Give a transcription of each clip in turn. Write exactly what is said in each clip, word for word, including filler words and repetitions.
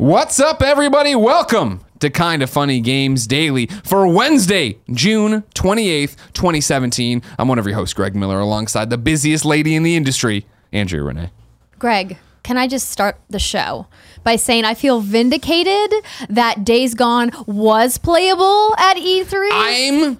What's up, everybody? Welcome to Kinda Funny Games Daily for Wednesday, June twenty-eighth, twenty seventeen. I'm one of your hosts, Greg Miller, alongside the busiest lady in the industry, Andrea Renee. Greg, can I just start the show by saying I feel vindicated that Days Gone was playable at E three? I'm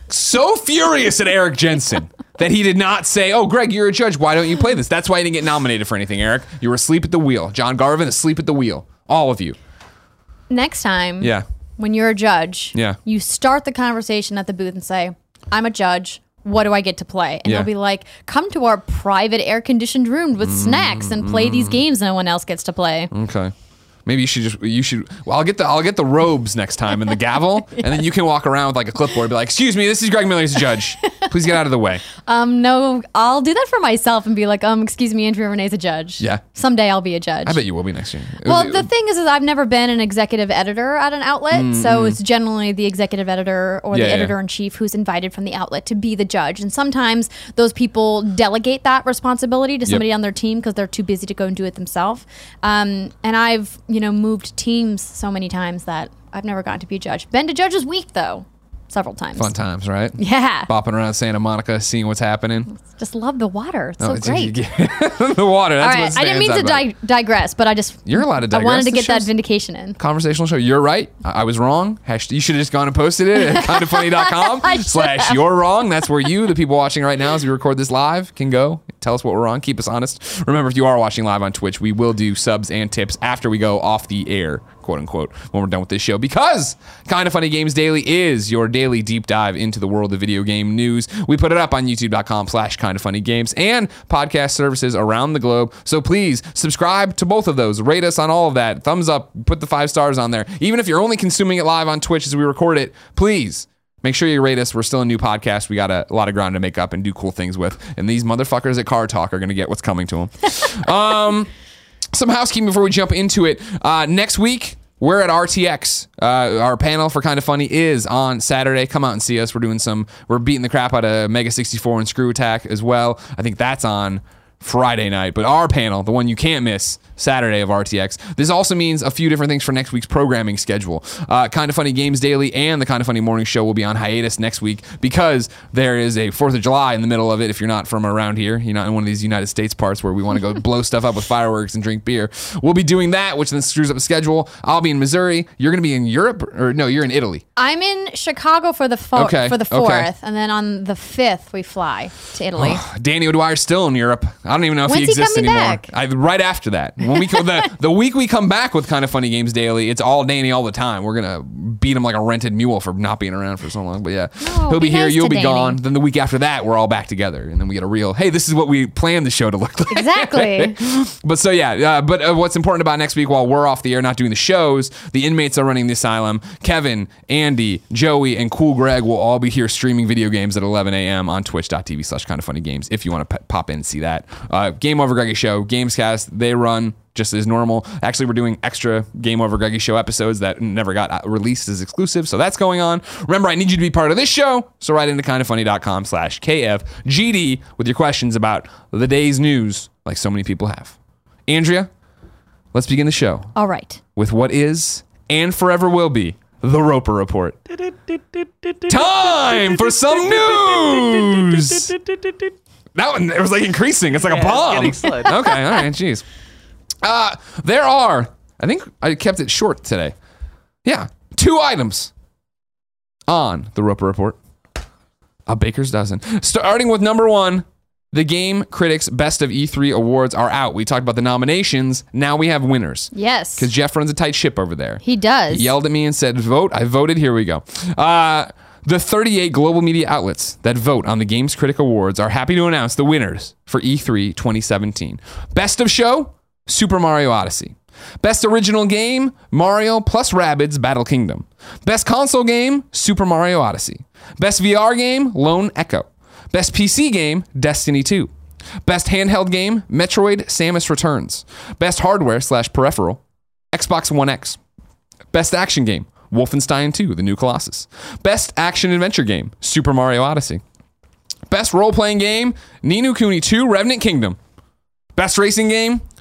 so furious at Eric Jensen that he did not say, oh, Greg, you're a judge. Why don't you play this? That's why you didn't get nominated for anything, Eric. You were asleep at the wheel. John Garvin, asleep at the wheel. All of you. Next time, Yeah. when you're a judge, Yeah. you start the conversation at the booth and say, I'm a judge. What do I get to play? And Yeah. they'll be like, come to our private air-conditioned room with snacks and play these games no one else gets to play. Okay. Maybe you should just, you should, well, I'll get the, I'll get the robes next time and the gavel, and then you can walk around with like a clipboard and be like, excuse me, this is Greg Miller's judge. Please get out of the way. Um, no, I'll do that for myself and be like, um, excuse me, Andrea Renee's a judge. Yeah. Someday I'll be a judge. I bet you will be next year. It Well, was- the thing is, is I've never been an executive editor at an outlet, so it's generally the executive editor or Yeah, the yeah. editor-in-chief who's invited from the outlet to be the judge. And sometimes those people delegate that responsibility to somebody on their team because they're too busy to go and do it themselves. Um, and I've, you know, moved teams so many times that I've never gotten to be a judge. Been to Judges Week, though, several times. Fun times, right? Yeah. Bopping around Santa Monica, seeing what's happening. Just love the water. It's Oh, so great. the water. That's All what right, I didn't stands mean out to about it. di- digress, but I just You're allowed to I digress. wanted to This get that show's vindication in. Conversational show. You're right. I, I was wrong. Hasht- you should have just gone and posted it at kinda funny dot com I should slash have. you're wrong. That's where you, the people watching right now as we record this live, can go. Tell us what we're wrong. Keep us honest. Remember, if you are watching live on Twitch, we will do subs and tips after we go off the air, quote unquote, when we're done with this show. Because Kinda Funny Games Daily is your daily deep dive into the world of video game news. We put it up on youtube dot com slash kinda funny games and podcast services around the globe. So please subscribe to both of those. Rate us on all of that. Thumbs up. Put the five stars on there. Even if you're only consuming it live on Twitch as we record it, please make sure you rate us. We're still a new podcast. We got a, a lot of ground to make up and do cool things with. And these motherfuckers at Car Talk are going to get what's coming to them. um, some housekeeping before we jump into it. Uh, next week, we're at R T X. Uh, our panel for Kinda Funny is on Saturday. Come out and see us. We're doing some, we're beating the crap out of Mega sixty-four and Screw Attack as well. I think that's on Friday night, but our panel, the one you can't miss, Saturday of R T X. This also means a few different things for next week's programming schedule. Uh, Kinda Funny Games Daily and the Kinda Funny Morning Show will be on hiatus next week because there is a fourth of July in the middle of it. If you're not from around here, you're not in one of these United States parts where we want to go blow stuff up with fireworks and drink beer. We'll be doing that, which then screws up the schedule. I'll be in Missouri. You're going to be in Europe, or no, you're in Italy. I'm in Chicago for the fo- Okay, for the okay. fourth, and then on the fifth we fly to Italy. Danny O'Dwyer's still in Europe. I don't even know if When's he he exists coming anymore. back? I, right after that, when we co- the the week we come back with Kinda Funny Games Daily, it's all Danny all the time. We're gonna beat him like a rented mule for not being around for so long. But yeah, No, he'll be, be here. nice You'll to be Danny. gone. Then the week after that, we're all back together, and then we get a real. Hey, this is what we planned the show to look like. Exactly. But so yeah, uh, but uh, what's important about next week while we're off the air not doing the shows, the inmates are running the asylum. Kevin, Andy, Joey, and Cool Greg will all be here streaming video games at eleven a.m. on twitch dot t v slash kinda funny games if you want to p- pop in and see that. Uh, Game Over Greggy Show, Gamescast, they run just as normal. Actually, we're doing extra Game Over Greggy Show episodes that never got uh, released as exclusive, so that's going on. Remember, I need you to be part of this show, so write into kinda funny dot com slash K F G D with your questions about the day's news, like so many people have. Andrea, let's begin the show All right. with what is and forever will be the Roper Report. Time for some news. That one, it was like increasing. It's like a bomb. getting slowed. Okay, all right, jeez. Uh, there are, I think I kept it short today. Yeah, two items on the Roper Report. A baker's dozen. Starting with number one, the Game Critics Best of E three Awards are out. We talked about the nominations. Now we have winners. Yes. Because Jeff runs a tight ship over there. He does. He yelled at me and said, vote. I voted. Here we go. Uh, the thirty-eight global media outlets that vote on the Games Critic Awards are happy to announce the winners for E three twenty seventeen. Best of Show, Super Mario Odyssey. Best Original Game, Mario plus Rabbids Battle Kingdom. Best Console Game, Super Mario Odyssey. Best V R Game, Lone Echo. Best P C Game, Destiny two. Best Handheld Game, Metroid Samus Returns. Best Hardware slash Peripheral, Xbox One X. Best Action Game, Wolfenstein two, The New Colossus. Best Action Adventure Game, Super Mario Odyssey. Best Role-Playing Game, Ni no Kuni two, Revenant Kingdom. Best Racing Game,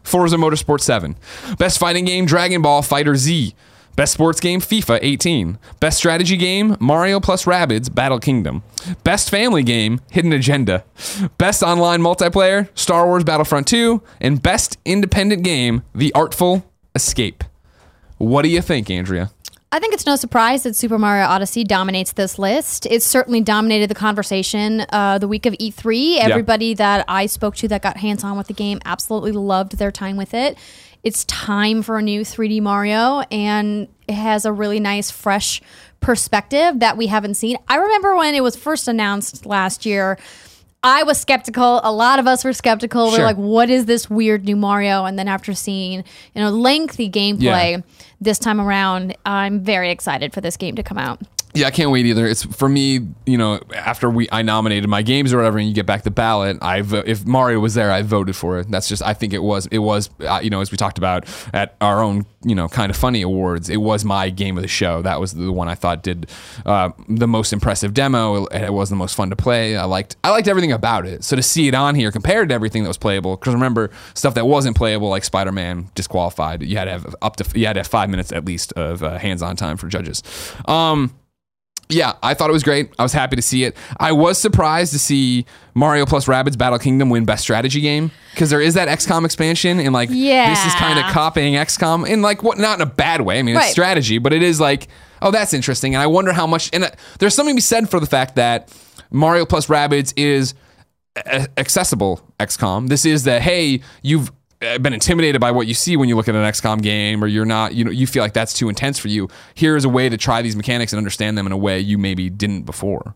Forza Motorsport seven. Best fighting game, Dragon Ball Fighter Z. Best sports game, FIFA eighteen. Best strategy game, Mario plus Rabbids Battle Kingdom. Best family game, Hidden Agenda. Best online multiplayer, Star Wars Battlefront two. And best independent game, The Artful Escape. What do you think, Andrea? I think it's no surprise that Super Mario Odyssey dominates this list. It certainly dominated the conversation uh, the week of E three. Everybody yeah. that I spoke to that got hands-on with the game absolutely loved their time with it. It's time for a new three D Mario, and it has a really nice, fresh perspective that we haven't seen. I remember when it was first announced last year, I was skeptical. A lot of us were skeptical. Sure. We're like, what is this weird new Mario? And then after seeing, you know, lengthy gameplay yeah. this time around, I'm very excited for this game to come out. Yeah, I can't wait either. It's for me, you know, after we I nominated my games or whatever, and you get back the ballot, I vo- if Mario was there, I voted for it. That's just I think it was it was uh, you know, as we talked about at our own, you know, Kind of Funny awards, it was my game of the show. That was the one I thought did uh, the most impressive demo. It, it was the most fun to play. I liked I liked everything about it. So to see it on here compared to everything that was playable, because remember stuff that wasn't playable like Spider-Man disqualified. You had to have up to you had to have five minutes at least of uh, hands-on time for judges. Um, Yeah, I thought it was great. I was happy to see it. I was surprised to see Mario plus Rabbids Battle Kingdom win Best Strategy Game, because there is that X COM expansion, and like yeah. this is kind of copying X COM in like what not in a bad way. I mean, right. it's strategy, but it is like, oh, that's interesting. And I wonder how much. And uh, there's something to be said for the fact that Mario plus Rabbids is a- accessible X COM. This is the hey, you've been intimidated by what you see when you look at an X COM game, or you're not, you know, you feel like that's too intense for you. Here's a way to try these mechanics and understand them in a way you maybe didn't before.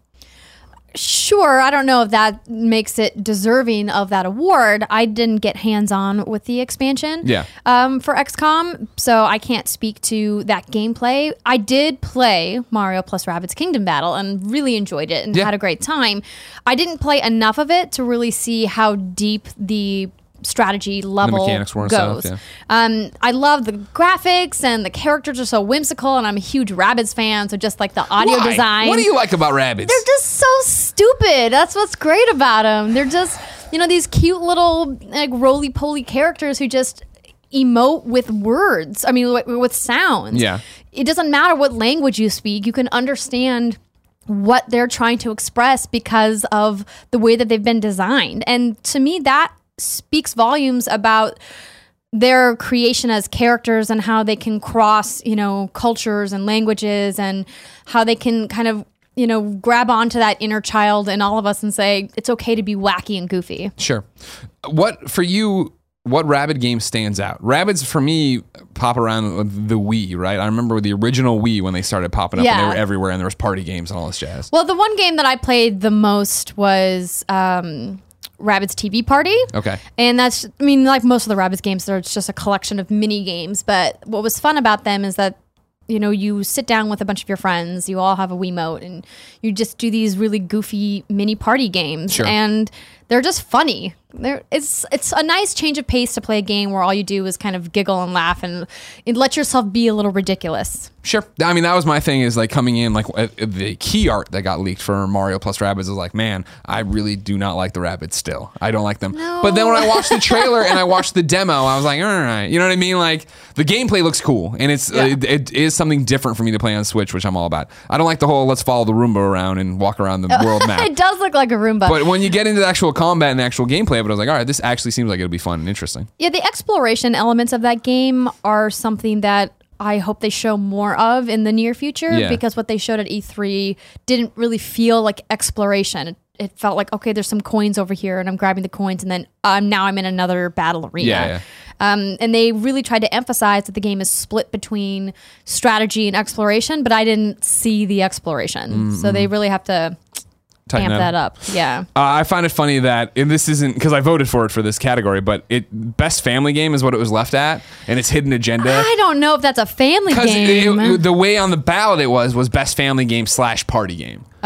Sure, I don't know if that makes it deserving of that award. I didn't get hands-on with the expansion yeah. um, for X COM, so I can't speak to that gameplay. I did play Mario plus Rabbids Kingdom Battle and really enjoyed it and yeah. had a great time. I didn't play enough of it to really see how deep the strategy level the mechanics were and goes. stuff, yeah. um, I love the graphics, and the characters are so whimsical, and I'm a huge Rabbids fan, so just like the audio Why? design. What do you like about Rabbids? They're just so stupid. That's what's great about them. They're just, you know, these cute little like roly-poly characters who just emote with words. I mean, with, with sounds. Yeah. It doesn't matter what language you speak. You can understand what they're trying to express because of the way that they've been designed. And to me, that speaks volumes about their creation as characters and how they can cross, you know, cultures and languages, and how they can kind of, you know, grab onto that inner child in all of us and say, it's okay to be wacky and goofy. Sure. What, for you, what Rabbid game stands out? Rabbids, for me, pop around the Wii, right? I remember the original Wii when they started popping up, yeah. and they were everywhere, and there was party games and all this jazz. Well, the one game that I played the most was um, Rabbids T V Party. Okay. And that's, I mean, like most of the Rabbids games, they're just a collection of mini games. But what was fun about them is that, you know, you sit down with a bunch of your friends, you all have a Wiimote, and you just do these really goofy mini party games. Sure. And they're just funny. They're, it's it's a nice change of pace to play a game where all you do is kind of giggle and laugh and, and let yourself be a little ridiculous. Sure. I mean, that was my thing, is like coming in, like uh, the key art that got leaked for Mario plus Rabbids was like, man, I really do not like the Rabbids still. I don't like them. No. But then when I watched the trailer and I watched the demo, I was like, all right. You know what I mean? Like, the gameplay looks cool, and it's Yeah. uh, it, it is something different for me to play on Switch, which I'm all about. I don't like the whole let's follow the Roomba around and walk around the world map. It does look like a Roomba. But when you get into the actual combat and the actual gameplay, but I was like, all right, this actually seems like it'll be fun and interesting. Yeah, the exploration elements of that game are something that I hope they show more of in the near future, Yeah. because what they showed at E three didn't really feel like exploration. It, it felt like, okay, there's some coins over here, and I'm grabbing the coins, and then um, now I'm in another battle arena. Yeah, yeah. Um, and they really tried to emphasize that the game is split between strategy and exploration, but I didn't see the exploration. Mm-hmm. So they really have to Tighten amp that up. Yeah. Uh, I find it funny that, and this isn't because I voted for it for this category, but it best family game is what it was left at, and its Hidden Agenda. I don't know if that's a family game. Because the way on the ballot it was was best family game slash party game.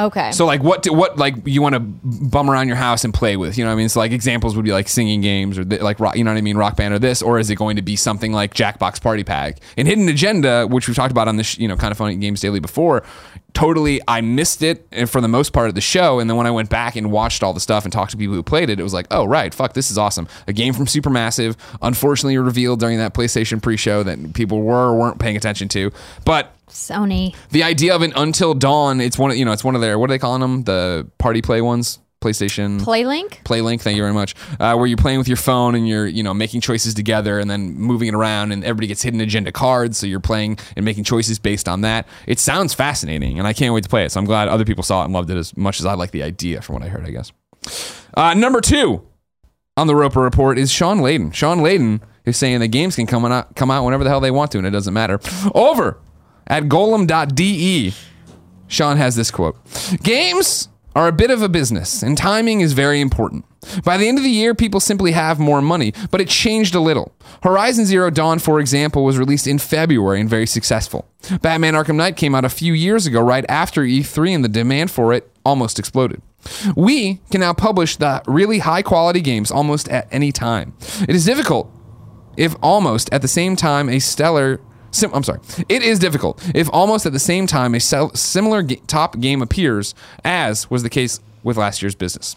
Okay. So like what do, what like you want to bum around your house and play with, you know what I mean? So like examples would be like singing games or th- like rock, you know what I mean, Rock Band or this, or is it going to be something like Jackbox Party Pack? And Hidden Agenda, which we've talked about on this, sh- you know, Kind of Funny Games Daily before, totally I missed it and for the most part of the show, and then when I went back and watched all the stuff and talked to people who played it, it was like, oh right, fuck, this is awesome. A game from Supermassive, unfortunately revealed during that PlayStation pre-show that people were or weren't paying attention to, but Sony. the idea of an Until Dawn, it's one of, you know, it's one of their, what are they calling them? The party play ones? PlayStation PlayLink? PlayLink, thank you very much. Uh, where you're playing with your phone and you're, you know, making choices together and then moving it around, and everybody gets Hidden Agenda cards, so you're playing and making choices based on that. It sounds fascinating, and I can't wait to play it. So I'm glad other people saw it and loved it as much as I like the idea, from what I heard, I guess. Uh, number two on the Roper Report is Sean Layden. Sean Layden is saying that games can come out, come out whenever the hell they want to, and it doesn't matter. Over at golem dot d e, Sean has this quote: games are a bit of a business, and timing is very important. By the end of the year, people simply have more money, but it changed a little. Horizon Zero Dawn, for example, was released in February and very successful. Batman Arkham Knight came out a few years ago, right after E three, and the demand for it almost exploded. We can now publish the really high-quality games almost at any time. It is difficult, if almost at the same time a stellar... Sim- I'm sorry. It is difficult if almost at the same time a sel- similar ga- top game appears, as was the case with last year's business.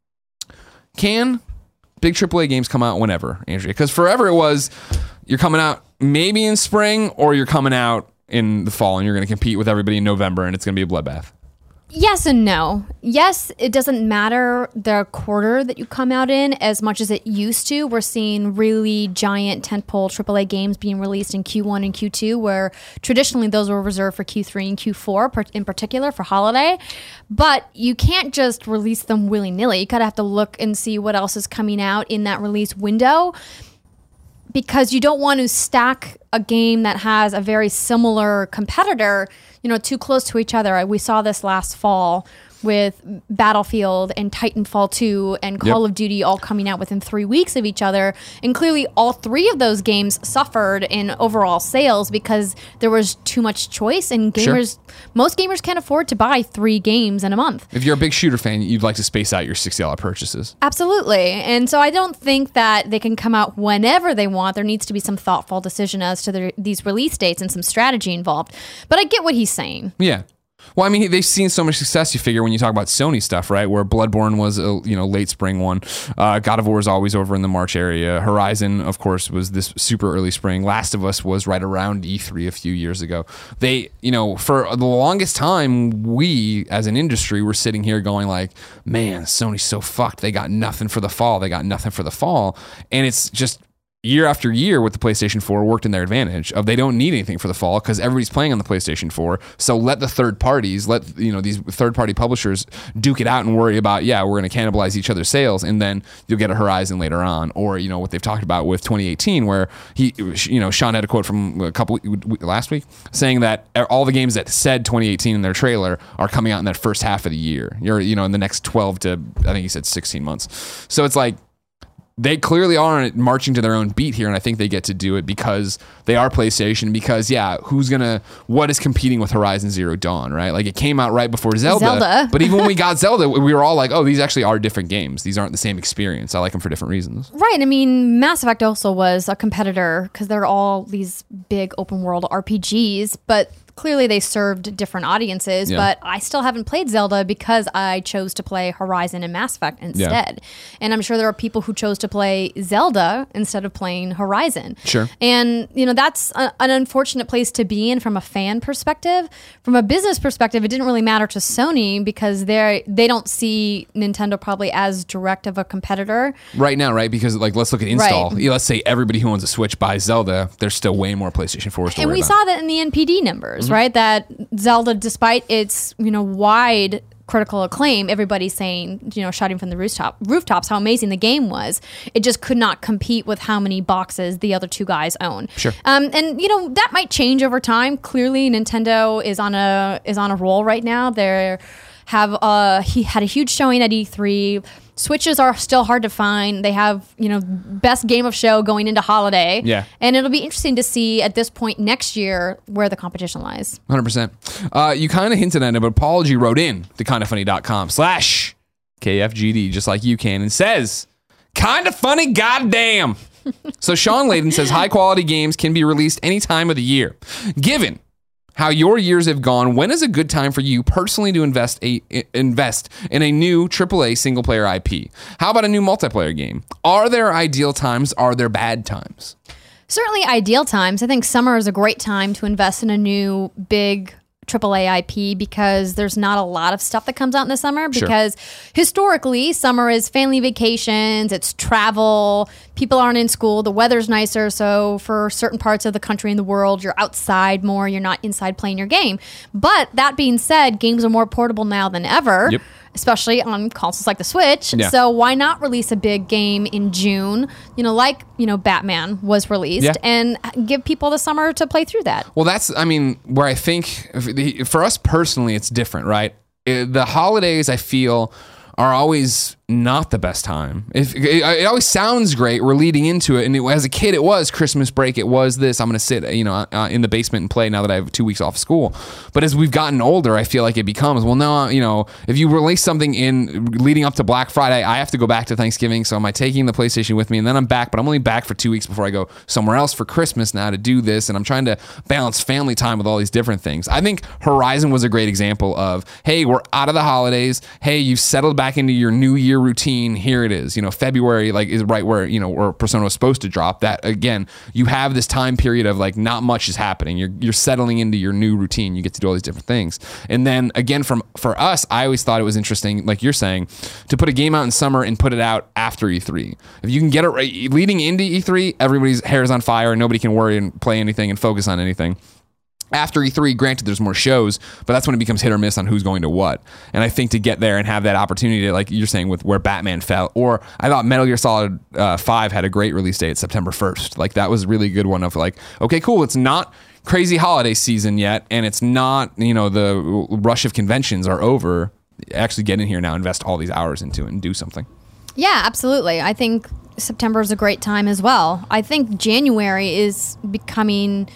Can big triple A games come out whenever, Andrea? Because forever it was, you're coming out maybe in spring, or you're coming out in the fall, and you're going to compete with everybody in November, and it's going to be a bloodbath. Yes and no. Yes, it doesn't matter the quarter that you come out in as much as it used to. We're seeing really giant tentpole triple A games being released in Q one and Q two, where traditionally those were reserved for Q three and Q four in particular for holiday. But you can't just release them willy-nilly. You kind of have to look and see what else is coming out in that release window, because you don't want to stack a game that has a very similar competitor, you know, too close to each other. We saw this last fall with Battlefield and Titanfall two and Call Yep. of Duty all coming out within three weeks of each other. And clearly all three of those games suffered in overall sales because there was too much choice, and gamers, sure. most gamers can't afford to buy three games in a month. If you're a big shooter fan, you'd like to space out your sixty dollars purchases. Absolutely. And so I don't think that they can come out whenever they want. There needs to be some thoughtful decision as to the, these release dates and some strategy involved. But I get what he's saying. Yeah. Well, I mean, they've seen so much success, you figure, when you talk about Sony stuff, right? Where Bloodborne was a, you know, late spring one. Uh, God of War is always over in the March area. Horizon, of course, was this super early spring. Last of Us was right around E three a few years ago. They, you know, for the longest time, we, as an industry, were sitting here going like, man, Sony's so fucked. They got nothing for the fall. They got nothing for the fall. And it's just... year after year with the PlayStation four worked in their advantage of they don't need anything for the fall because everybody's playing on the PlayStation four. So let the third parties, let you know these third party publishers duke it out and worry about, yeah, we're going to cannibalize each other's sales, and then you'll get a Horizon later on, or you know what they've talked about with twenty eighteen, where he, you know, Sean had a quote from a couple last week saying that all the games that said twenty eighteen in their trailer are coming out in that first half of the year. You're, you know, in the next twelve to I think he said sixteen months. So it's like, they clearly aren't marching to their own beat here, and I think they get to do it because they are PlayStation, because, yeah, who's going to... what is competing with Horizon Zero Dawn, right? Like, it came out right before Zelda, Zelda. But even when we got Zelda, we were all like, oh, these actually are different games. These aren't the same experience. I like them for different reasons. Right. I mean, Mass Effect also was a competitor because they're all these big open-world R P Gs, but... clearly they served different audiences, yeah. But I still haven't played Zelda because I chose to play Horizon and Mass Effect instead. Yeah. And I'm sure there are people who chose to play Zelda instead of playing Horizon. Sure. And, you know, that's a, an unfortunate place to be in from a fan perspective. From a business perspective, it didn't really matter to Sony because they they don't see Nintendo probably as direct of a competitor. Right now, right? Because, like, let's look at install. Right. Yeah, let's say everybody who owns a Switch buys Zelda, there's still way more PlayStation fours to And worry we about. saw that in the N P D numbers. Right, that Zelda, despite its you know wide critical acclaim, everybody's saying you know shouting from the rooftop rooftops how amazing the game was. It just could not compete with how many boxes the other two guys own. Sure. Um, and you know that might change over time. Clearly, Nintendo is on a is on a roll right now. They're have uh he had a huge showing at E three. Switches are still hard to find. They have, you know, best game of show going into holiday. Yeah. And it'll be interesting to see at this point next year where the competition lies. one hundred percent. Uh, you kind of hinted at it, but Apology wrote in to kindafunny.com slash KFGD, just like you can, and says, kinda funny, goddamn. So Sean Layden says, high quality games can be released any time of the year. Given how your years have gone, when is a good time for you personally to invest a invest in a new triple A single player I P? How about a new multiplayer game? Are there ideal times? Are there bad times? Certainly ideal times. I think summer is a great time to invest in a new big triple A I P because there's not a lot of stuff that comes out in the summer because sure. historically summer is family vacations, it's travel, people aren't in school, the weather's nicer, so for certain parts of the country and the world you're outside more, you're not inside playing your game. But that being said, games are more portable now than ever. Yep. Especially on consoles like the Switch. Yeah. So why not release a big game in June, you know, like, you know, Batman was released yeah. and give people the summer to play through that. Well, that's, I mean, where I think, for us personally, it's different, right? The holidays, I feel, are always not the best time. If it, it always sounds great, we're leading into it, and it, as a kid, it was Christmas break. It was this. I'm going to sit, you know, uh, in the basement and play now that I have two weeks off school. But as we've gotten older, I feel like it becomes, well, no, you know, if you release something in leading up to Black Friday, I have to go back to Thanksgiving. So am I taking the PlayStation with me, and then I'm back? But I'm only back for two weeks before I go somewhere else for Christmas now to do this, and I'm trying to balance family time with all these different things. I think Horizon was a great example of, hey, we're out of the holidays. Hey, you've settled back into your New Year routine. Here it is. You know, February like is right where, you know, where Persona was supposed to drop. That again, you have this time period of like not much is happening. You're you're settling into your new routine. You get to do all these different things. And then again, from for us, I always thought it was interesting, like you're saying, to put a game out in summer and put it out after E three. If you can get it right leading into E three, everybody's hair is on fire and nobody can worry and play anything and focus on anything. After E three, granted, there's more shows, but that's when it becomes hit or miss on who's going to what. And I think to get there and have that opportunity to, like you're saying, with where Batman fell, or I thought Metal Gear Solid uh, five had a great release date, September first. Like that was a really good one of like, okay, cool, it's not crazy holiday season yet, and it's not, you know, the rush of conventions are over. Actually get in here now, invest all these hours into it and do something. Yeah, absolutely. I think September is a great time as well. I think January is becoming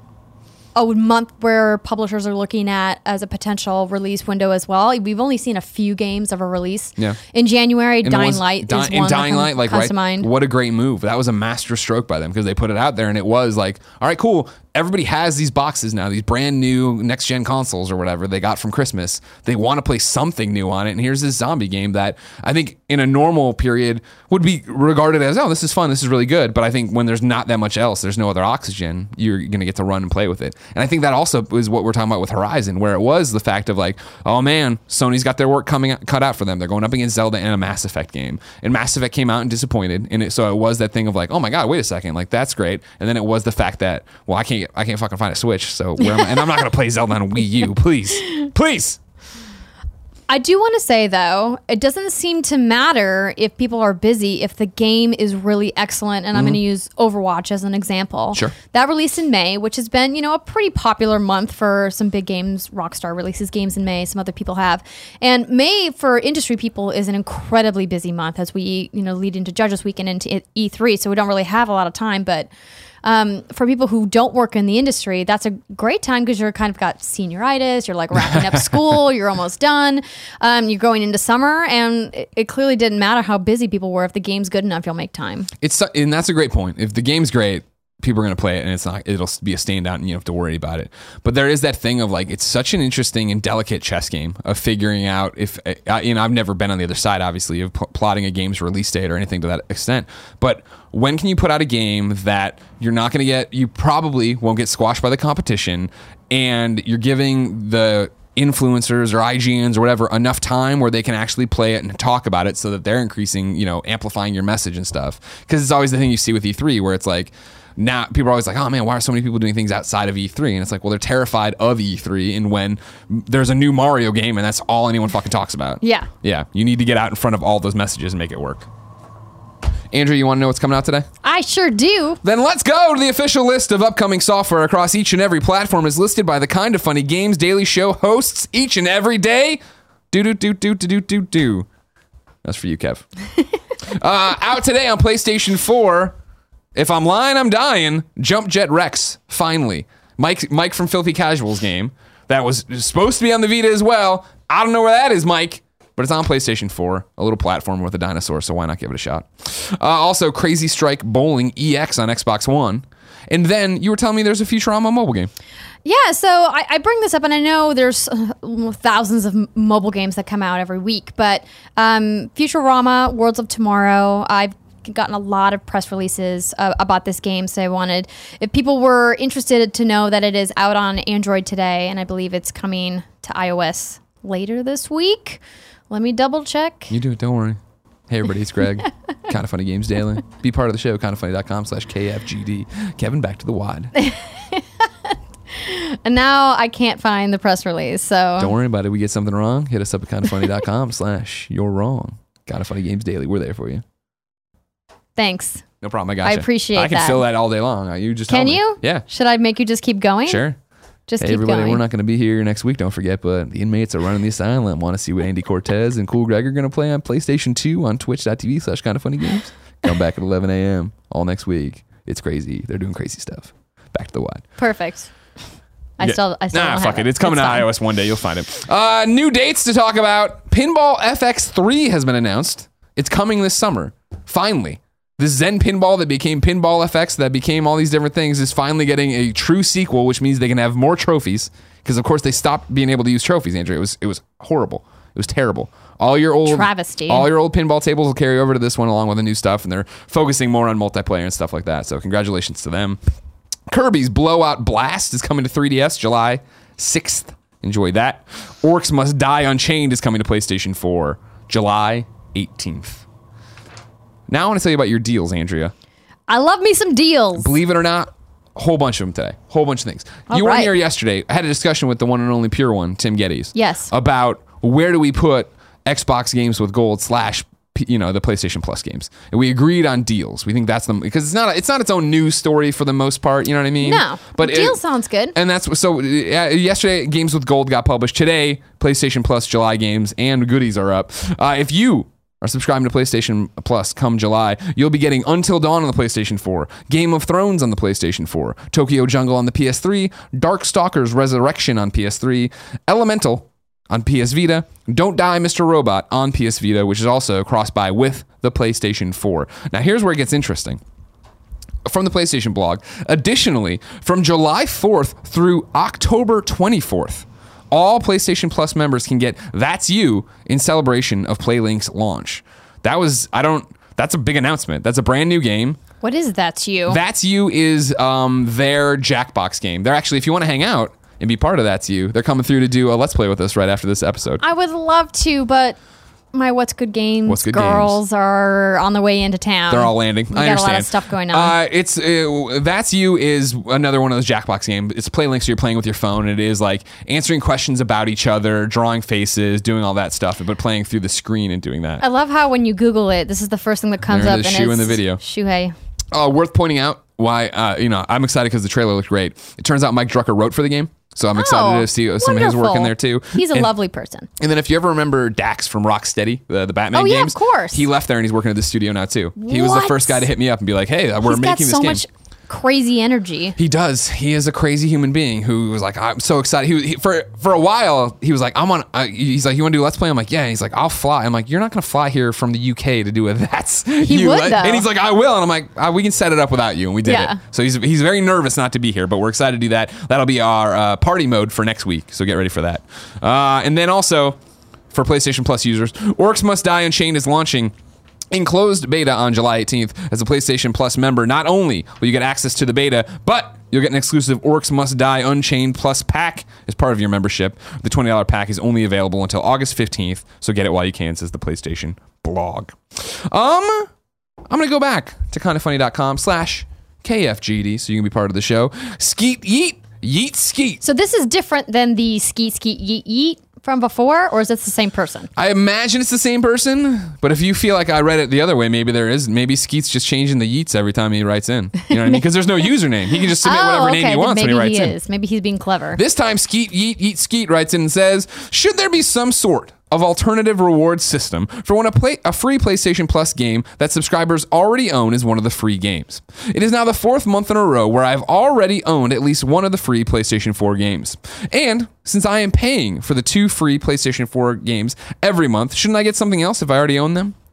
a month where publishers are looking at as a potential release window as well. We've only seen a few games of a release yeah. in January. And Dying Light Di- is one Dying that Light, like, comes right, to mind. What a great move. That was a master stroke by them because they put it out there and it was like, all right, cool. Everybody has these boxes now, these brand new next-gen consoles or whatever they got from Christmas. They want to play something new on it, and here's this zombie game that I think in a normal period would be regarded as, oh, this is fun, this is really good. But I think when there's not that much else, there's no other oxygen, you're going to get to run and play with it. And I think that also is what we're talking about with Horizon, where it was the fact of like, oh man, Sony's got their work coming cut out for them. They're going up against Zelda and a Mass Effect game. And Mass Effect came out and disappointed. And it, so it was that thing of like, oh my God, wait a second, like that's great. And then it was the fact that, well, I can't I can't fucking find a Switch, so where am I? And I'm not going to play Zelda on a Wii U, please, please. I do want to say, though, it doesn't seem to matter if people are busy if the game is really excellent. And mm-hmm. I'm going to use Overwatch as an example. Sure. That released in May, which has been, you know, a pretty popular month for some big games. Rockstar releases games in May. Some other people have. And May for industry people is an incredibly busy month as we, you know, lead into Judges Week and into E three. So we don't really have a lot of time, but Um, for people who don't work in the industry, that's a great time because you're kind of got senioritis, you're like wrapping up school, you're almost done, um, you're going into summer, and it, it clearly didn't matter how busy people were. If the game's good enough, you'll make time. It's and that's a great point. If the game's great, people are going to play it, and it's not, it'll be a standout and you don't have to worry about it. But there is that thing of like, it's such an interesting and delicate chess game of figuring out if, uh, you know, I've never been on the other side, obviously, of pl- plotting a game's release date or anything to that extent. But when can you put out a game that you're not going to get, you probably won't get squashed by the competition, and you're giving the influencers or I G Ns or whatever enough time where they can actually play it and talk about it so that they're increasing, you know, amplifying your message and stuff. Because it's always the thing you see with E three where it's like, now people are always like, oh man, why are so many people doing things outside of E three? And it's like, well, they're terrified of E three, and when there's a new Mario game and that's all anyone fucking talks about. Yeah. Yeah. You need to get out in front of all those messages and make it work. Andrew, you want to know what's coming out today? I sure do. Then let's go to the official list of upcoming software across each and every platform as listed by the Kinda Funny Games Daily Show hosts each and every day. Do do do do do do do do. That's for you, Kev. uh, out today on PlayStation four. If I'm lying, I'm dying. Jump Jet Rex, finally. Mike Mike from Filthy Casuals game. That was supposed to be on the Vita as well. I don't know where that is, Mike. But it's on PlayStation four. A little platform with a dinosaur, so why not give it a shot? Uh, also, Crazy Strike Bowling E X on Xbox One. And then you were telling me there's a Futurama mobile game. Yeah, so I, I bring this up, and I know there's uh, thousands of m- mobile games that come out every week, but um, Futurama, Worlds of Tomorrow, I've gotten a lot of press releases uh, about this game, so I wanted, if people were interested to know that it is out on Android today, and I believe it's coming to iOS later this week. Let me double check. You do it, don't worry. Hey everybody, it's Greg. Kind of Funny Games Daily. Be part of the show, kindoffunny.com slash KFGD. Kevin, back to the wad. And now I can't find the press release, so... Don't worry about it. We get something wrong, hit us up at kindoffunny.com slash you're wrong. Kind of Funny Games Daily. We're there for you. Thanks. No problem. I got I you. appreciate I can that. fill that all day long. You just Can tell me. you? Yeah. Should I make you just keep going? Sure. Just Hey keep everybody, going. we're not going to be here next week, don't forget, but the inmates are running the asylum. Want to see what Andy Cortez and Cool Greg are going to play on PlayStation two on twitch.tv slash kind of funny games. Come back at eleven a.m. all next week. It's crazy. They're doing crazy stuff. Back to the wad. Perfect. I Yeah. still, I still Nah, don't fuck have it. It's coming to fine. iOS one day. You'll find it. Uh, new dates to talk about. Pinball F X three has been announced. It's coming this summer. Finally. This Zen Pinball that became Pinball F X, that became all these different things, is finally getting a true sequel, which means they can have more trophies. Because, of course, they stopped being able to use trophies, Andrew. It was, it was horrible. It was terrible. All your old Travesty. all your old pinball tables will carry over to this one along with the new stuff, and they're focusing more on multiplayer and stuff like that. So congratulations to them. Kirby's Blowout Blast is coming to three D S July sixth. Enjoy that. Orcs Must Die Unchained is coming to PlayStation four July eighteenth. Now I want to tell you about your deals, Andrea. I love me some deals. Believe it or not, a whole bunch of them today. Whole bunch of things. All you weren't right. here yesterday. I had a discussion with the one and only pure one, Tim Geddes. Yes. About where do we put Xbox games with gold slash you know the PlayStation Plus games, and we agreed on deals. We think that's them because it's not a, it's not its own news story for the most part. You know what I mean? No, but deal it, sounds good. And that's so. Uh, yesterday, games with gold got published. Today, PlayStation Plus July games and goodies are up. Uh, if you are subscribing to PlayStation Plus come July, you'll be getting Until Dawn on the PlayStation four, Game of Thrones on the PlayStation four, Tokyo Jungle on the P S three, Darkstalkers Resurrection on P S three, Elemental on P S Vita, Don't Die Mister Robot on P S Vita, which is also cross-buy with the PlayStation four. Now here's where it gets interesting. From the PlayStation blog, additionally, from July fourth through October twenty-fourth, all PlayStation Plus members can get That's You in celebration of PlayLink's launch. That was, I don't, that's a big announcement. That's a brand new game. What is That's You? That's You is um, their Jackbox game. They're actually, if you want to hang out and be part of That's You, they're coming through to do a Let's Play with us right after this episode. I would love to, but my What's Good Games What's Good girls Games. are on the way into town. They're all landing. We I got understand. a lot of stuff going on. Uh, it's uh, That's You is another one of those Jackbox games. It's PlayLink, so you're playing with your phone. It is like answering questions about each other, drawing faces, doing all that stuff, but playing through the screen and doing that. I love how when you Google it, this is the first thing that comes There up. it is, and Shu in it's the video. Shuhei. Uh, worth pointing out why, uh, you know, I'm excited because the trailer looked great. It turns out Mike Drucker wrote for the game, so I'm excited Oh, to see some of his work in wonderful. there too. He's a And- lovely person. And then if you ever remember Dax from Rocksteady, the, the Batman Oh, yeah, games, of course. he left there and he's working at the studio now too. He was the What? first guy to hit me up and be like, "Hey, we're He's got making this so game." much crazy energy. He does. He is a crazy human being who was like, I'm so excited. He, was- he for for a while he was like, I'm on. Uh, he's like, you want to do Let's Play? I'm like, yeah. He's like, I'll fly. I'm like, you're not gonna fly here from the U K to do a that's. He you. would, Let- though. And he's like, I will. And I'm like, uh, we can set it up without you. And we did Yeah. it. So he's he's very nervous not to be here, but we're excited to do that. That'll be our uh, party mode for next week. So get ready for that. Uh, and then also for PlayStation Plus users, Orcs Must Die Unchained is launching in closed beta on July eighteenth. As a PlayStation Plus member, not only will you get access to the beta, but you'll get an exclusive Orcs Must Die Unchained Plus pack as part of your membership. The twenty dollars pack is only available until August fifteenth, so get it while you can, says the PlayStation blog. Um, I'm going to go back to kindoffunny.com slash KFGD so you can be part of the show. Skeet yeet, yeet skeet. So this is different than the skeet skeet yeet yeet from before, or is this the same person? I imagine it's the same person, but if you feel like I read it the other way, maybe there is. Maybe Skeet's just changing the yeets every time he writes in. You know what I mean? Because there's no username. He can just submit whatever oh, okay. name he then wants when maybe he writes he in. is. Maybe he's being clever. This time, Skeet Yeet Yeet Skeet writes in and says, should there be some sort of alternative reward system for when a, play, a free PlayStation Plus game that subscribers already own is one of the free games. It is now the fourth month in a row where I've already owned at least one of the free PlayStation four games. And since I am paying for the two free PlayStation four games every month, shouldn't I get something else if I already own them?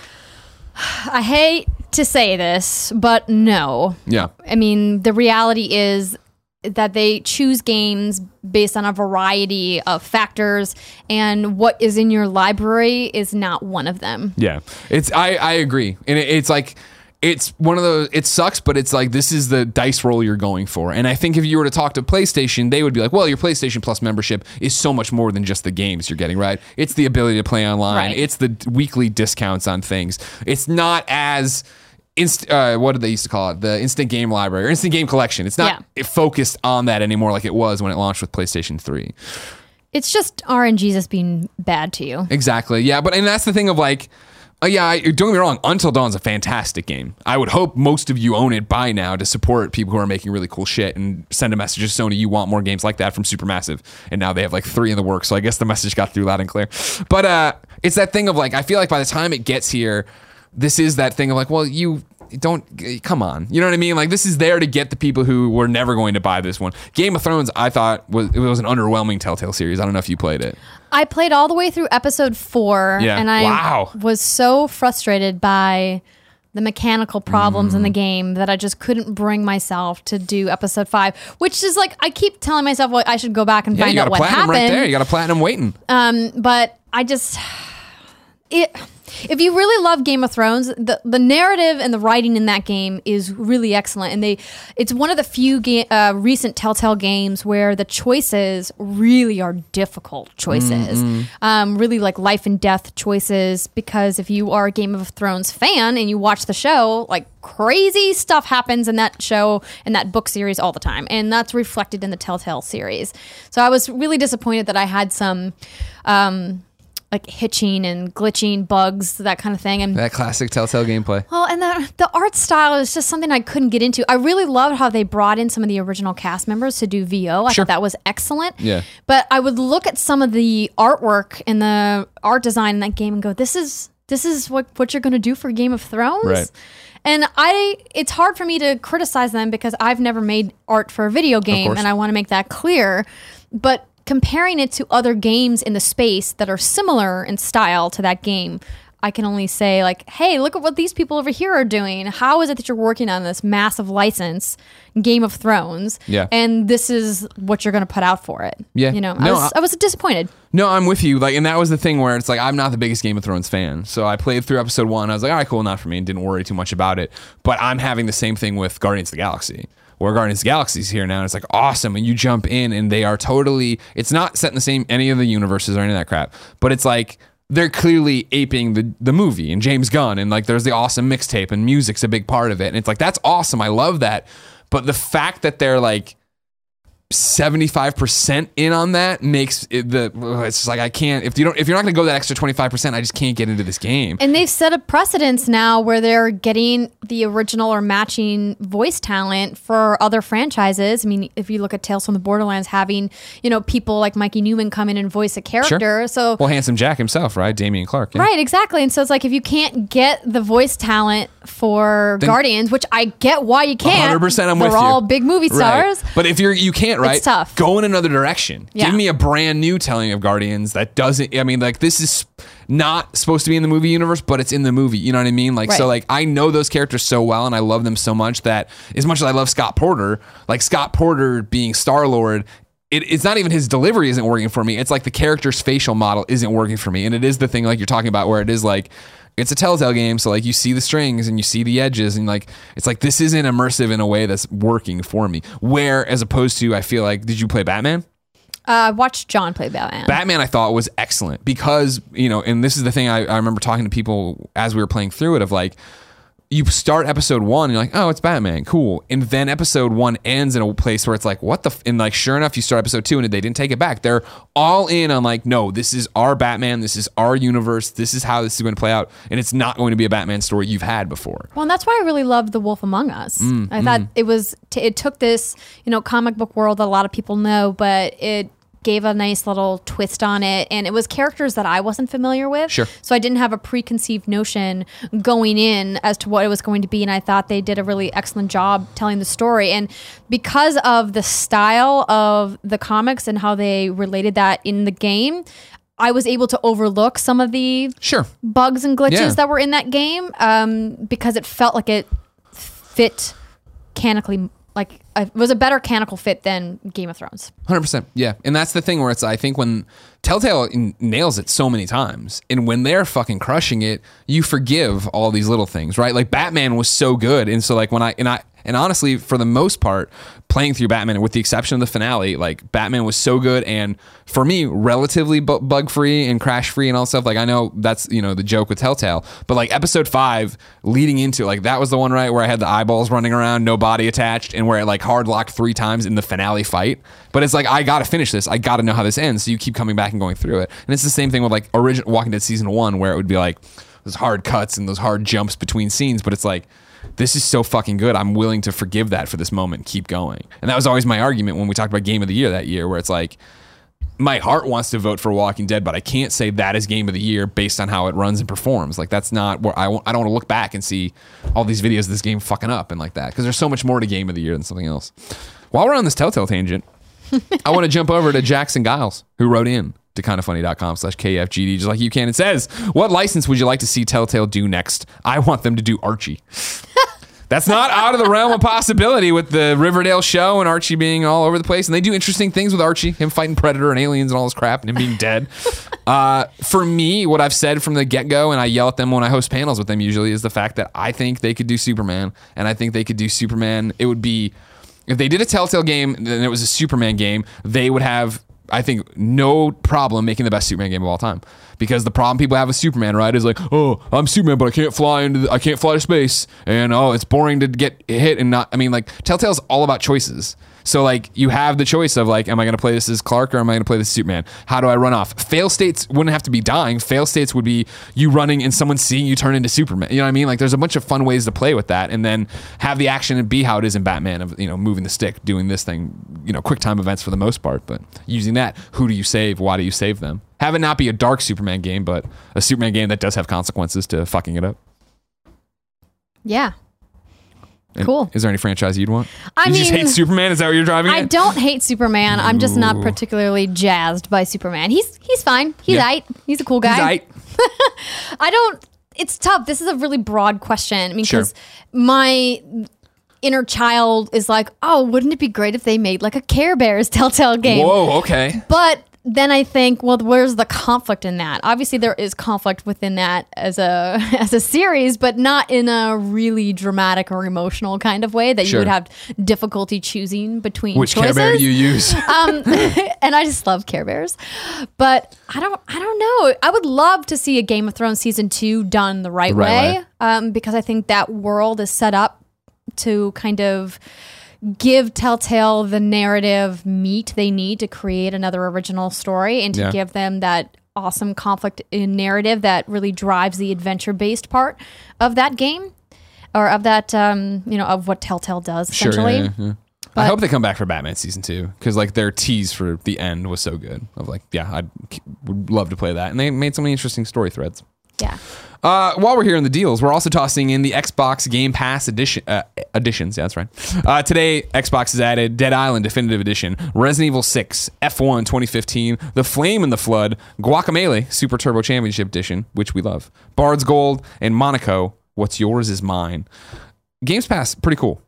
I hate to say this, but no. Yeah. I mean, the reality is that they choose games based on a variety of factors, and what is in your library is not one of them. Yeah, it's I, I agree. And it, it's like, it's one of those, it sucks, but it's like, this is the dice roll you're going for. And I think if you were to talk to PlayStation, they would be like, well, your PlayStation Plus membership is so much more than just the games you're getting, right? It's the ability to play online. Right. It's the weekly discounts on things. It's not as... Inst, uh, what did they used to call it? The Instant Game Library or Instant Game Collection. It's not Yeah. focused on that anymore like it was when it launched with PlayStation three. It's just R N G just being bad to you. Exactly. Yeah, but and that's the thing of like, uh, yeah, I, don't get me wrong, Until Dawn's a fantastic game. I would hope most of you own it by now to support people who are making really cool shit and send a message to Sony, you want more games like that from Supermassive. And now they have like three in the works, so I guess the message got through loud and clear. But uh, it's that thing of like, I feel like by the time it gets here, this is that thing of like, well, you don't, come on. You know what I mean? Like, this is there to get the people who were never going to buy this one. Game of Thrones, I thought, was it was an underwhelming Telltale series. I don't know if you played it. I played all the way through episode four, Yeah. and I Wow. was so frustrated by the mechanical problems Mm. in the game that I just couldn't bring myself to do episode five, which is like, I keep telling myself, well, I should go back and Yeah, find you got out a what platinum happened. right there. You got a platinum waiting. Um, but I just, it, if you really love Game of Thrones, the, the narrative and the writing in that game is really excellent. And they, it's one of the few ga- uh, recent Telltale games where the choices really are difficult choices. Mm-hmm. Um, really like life and death choices, because if you are a Game of Thrones fan and you watch the show, like crazy stuff happens in that show and that book series all the time. And that's reflected in the Telltale series. So I was really disappointed that I had some, um, like hitching and glitching bugs, that kind of thing. And That classic Telltale gameplay. well, and the the art style is just something I couldn't get into. I really loved how they brought in some of the original cast members to do V O. I Sure. thought that was excellent. Yeah. But I would look at some of the artwork and the art design in that game and go, "This is this is what what you're going to do for Game of Thrones." Right. And I, it's hard for me to criticize them because I've never made art for a video game, course. and I want to make that clear. But comparing it to other games in the space that are similar in style to that game, I can only say like, hey, look at what these people over here are doing. How is it that you're working on this massive license, Game of Thrones, Yeah. and this is what you're going to put out for it? Yeah. You know, No, I, was, I- I was disappointed. No, I'm with you. Like, and that was the thing where it's like, I'm not the biggest Game of Thrones fan. So I played through episode one. I was like, all right, cool, not for me, and didn't worry too much about it. But I'm having the same thing with Guardians of the Galaxy, where Guardians of the Galaxy is here now. And it's like awesome. And you jump in and they are totally, it's not set in the same, any of the universes or any of that crap. But it's like, they're clearly aping the, the movie and James Gunn. And like, there's the awesome mixtape and music's a big part of it. And it's like, that's awesome. I love that. But the fact that they're like, seventy-five percent in on that makes it the it's just like I can't if you don't if you're not going to go that extra twenty-five percent I just can't get into this game. And they've set a precedence now where they're getting the original or matching voice talent for other franchises. I mean, if you look at Tales from the Borderlands, having, you know, people like Mikey Newman come in and voice a character. Sure. So Well, Handsome Jack himself, right? Damian Clark. Yeah. right, exactly. And so it's like, if you can't get the voice talent for Guardians, which I get why you can't. one hundred percent I'm They're with you. all big movie Right. stars. But if you're you can't, right? It's tough. Go in another direction. Yeah. Give me a brand new telling of Guardians that doesn't I mean, like, this is not supposed to be in the movie universe, but it's in the movie. You know what I mean? Like, so Right. like I know those characters so well and I love them so much that as much as I love Scott Porter, like Scott Porter being Star-Lord, It, it's not even his delivery isn't working for me. It's like the character's facial model isn't working for me. And it is the thing like you're talking about where it is like, it's a Telltale game. So like you see the strings and you see the edges and like, it's like, this isn't immersive in a way that's working for me. Where as opposed to, I feel like, did you play Batman? Uh, I watched John play Batman. Batman I thought was excellent because, you know, and this is the thing I, I remember talking to people as we were playing through it of like, you start episode one and you're like, oh, it's Batman, cool. And then episode one ends in a place where it's like, what the, f-? and like, sure enough, you start episode two and they didn't take it back. They're all in on like, no, this is our Batman. This is our universe. This is how this is going to play out. And it's not going to be a Batman story you've had before. Well, and that's why I really loved The Wolf Among Us. Mm, I thought it was, t- it took this, you know, comic book world that a lot of people know, but it gave a nice little twist on it, and it was characters that I wasn't familiar with. Sure. So I didn't have a preconceived notion going in as to what it was going to be, and I thought they did a really excellent job telling the story. And because of the style of the comics and how they related that in the game, I was able to overlook some of the Sure. bugs and glitches Yeah. that were in that game um, because it felt like it fit canonically. Like it was a better canonical fit than Game of Thrones. one hundred percent. Yeah. And that's the thing where it's, I think when Telltale n- nails it so many times, and when they're fucking crushing it, you forgive all these little things, right? Like Batman was so good. And so like when I, and I, and honestly, for the most part, playing through Batman, with the exception of the finale, like Batman was so good, and for me, relatively bu- bug free and crash free and all stuff. Like I know that's, you know, the joke with Telltale, but like episode five leading into, like that was the one, right, where I had the eyeballs running around, no body attached, and where it like hard locked three times in the finale fight. But it's like, I gotta finish this. I gotta know how this ends. So you keep coming back and going through it. And it's the same thing with like original Walking Dead season one, where it would be like those hard cuts and those hard jumps between scenes, but it's like, this is so fucking good. I'm willing to forgive that for this moment and keep going. And that was always my argument when we talked about Game of the Year that year, where it's like, my heart wants to vote for Walking Dead, but I can't say that is Game of the Year based on how it runs and performs. Like that's not where I want, I don't want to look back and see all these videos of this game fucking up and like that, because there's so much more to Game of the Year than something else. While we're on this Telltale tangent, I want to jump over to Jackson Giles, who wrote in to kindafunny.com slash KFGD, just like you can. It says, what license would you like to see Telltale do next? I want them to do Archie. That's not out of the realm of possibility with the Riverdale show and Archie being all over the place. And they do interesting things with Archie, him fighting Predator and aliens and all this crap and him being dead. Uh, for me, what I've said from the get-go, and I yell at them when I host panels with them usually, is the fact that I think they could do Superman. And I think they could do Superman. It would be, if they did a Telltale game and it was a Superman game, they would have, I think, no problem making the best Superman game of all time. Because the problem people have with Superman, right, is like, oh, I'm Superman, but I can't fly into, the, I can't fly to space, and oh, it's boring to get hit and not. I mean, like, Telltale's all about choices. So like, you have the choice of like, am I going to play this as Clark or am I going to play this as Superman? How do I run off? Fail states wouldn't have to be dying. Fail states would be you running and someone seeing you turn into Superman. You know what I mean? Like, there's a bunch of fun ways to play with that, and then have the action and be how it is in Batman of, you know, moving the stick, doing this thing, you know, quick time events for the most part, but using that, who do you save? Why do you save them? Have it not be a dark Superman game, but a Superman game that does have consequences to fucking it up. Yeah. And cool. Is there any franchise you'd want? I you mean, just hate Superman? Is that what you're driving I at? don't hate Superman. I'm just not Ooh. particularly jazzed by Superman. He's he's fine. He's Yeah. aight. He's a cool guy. He's aight. I don't. It's tough. This is a really broad question. I mean, Sure. because my inner child is like, oh, wouldn't it be great if they made like a Care Bears Telltale game? Whoa, okay. But then I think, well, where's the conflict in that? Obviously, there is conflict within that as a as a series, but not in a really dramatic or emotional kind of way that Sure. you would have difficulty choosing between Which choices. Care Bear do you use? um, and I just love Care Bears, but I don't, I don't know. I would love to see a Game of Thrones season two done the right, The right way, way. Um, because I think that world is set up to kind of give Telltale the narrative meat they need to create another original story, and to Yeah. give them that awesome conflict in narrative that really drives the adventure-based part of that game, or of that, um, you know, of what Telltale does Sure, essentially. yeah, yeah. I But- hope they come back for Batman season two, because like their tease for the end was so good. Of like, yeah, I would love to play that, and they made so many interesting story threads. Yeah. Uh, while we're here in the deals, we're also tossing in the Xbox Game Pass edition uh, editions. Yeah, that's right. Uh, today, Xbox has added Dead Island Definitive Edition, Resident Evil six, F one twenty fifteen, The Flame and the Flood, Guacamelee Super Turbo Championship Edition, which we love, Bard's Gold, and Monaco, What's Yours Is Mine. Games Pass, pretty cool.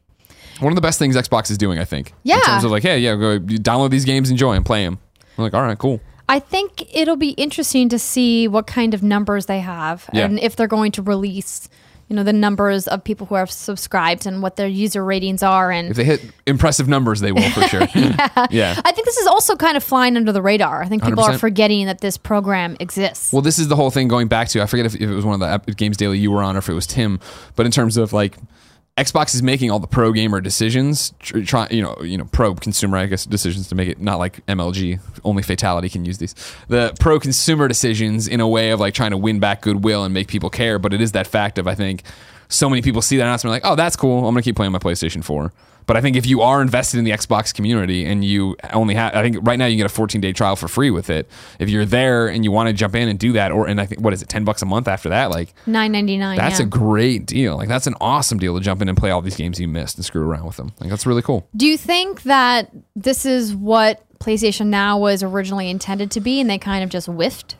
One of the best things Xbox is doing, I think. Yeah. In terms of like, hey, yeah, go download these games, enjoy them, play them. I'm like, all right, cool. I think it'll be interesting to see what kind of numbers they have, Yeah. and if they're going to release, you know, the numbers of people who have subscribed and what their user ratings are. And If they hit impressive numbers, they will for sure. yeah. Yeah. I think this is also kind of flying under the radar. I think people one hundred are percent. forgetting that this program exists. Well, this is the whole thing going back to, I forget if, if it was one of the Epic Games Daily you were on or if it was Tim, but in terms of like, Xbox is making all the pro gamer decisions, tr- try, you know, you know, pro consumer, I guess, decisions to make it not like M L G. Only Fatality can use these. The pro consumer decisions in a way of like trying to win back goodwill and make people care. But it is that fact of, I think, so many people see that announcement like, oh, that's cool. I'm going to keep playing my PlayStation four. But I think if you are invested in the Xbox community and you only have, I think right now you get a fourteen day trial for free with it. If you're there and you want to jump in and do that, or, and I think, what is it, ten bucks a month after that? Like nine ninety-nine. That's yeah. a great deal. Like that's an awesome deal to jump in and play all these games you missed and screw around with them. Like that's really cool. Do you think that this is what PlayStation Now was originally intended to be and they kind of just whiffed?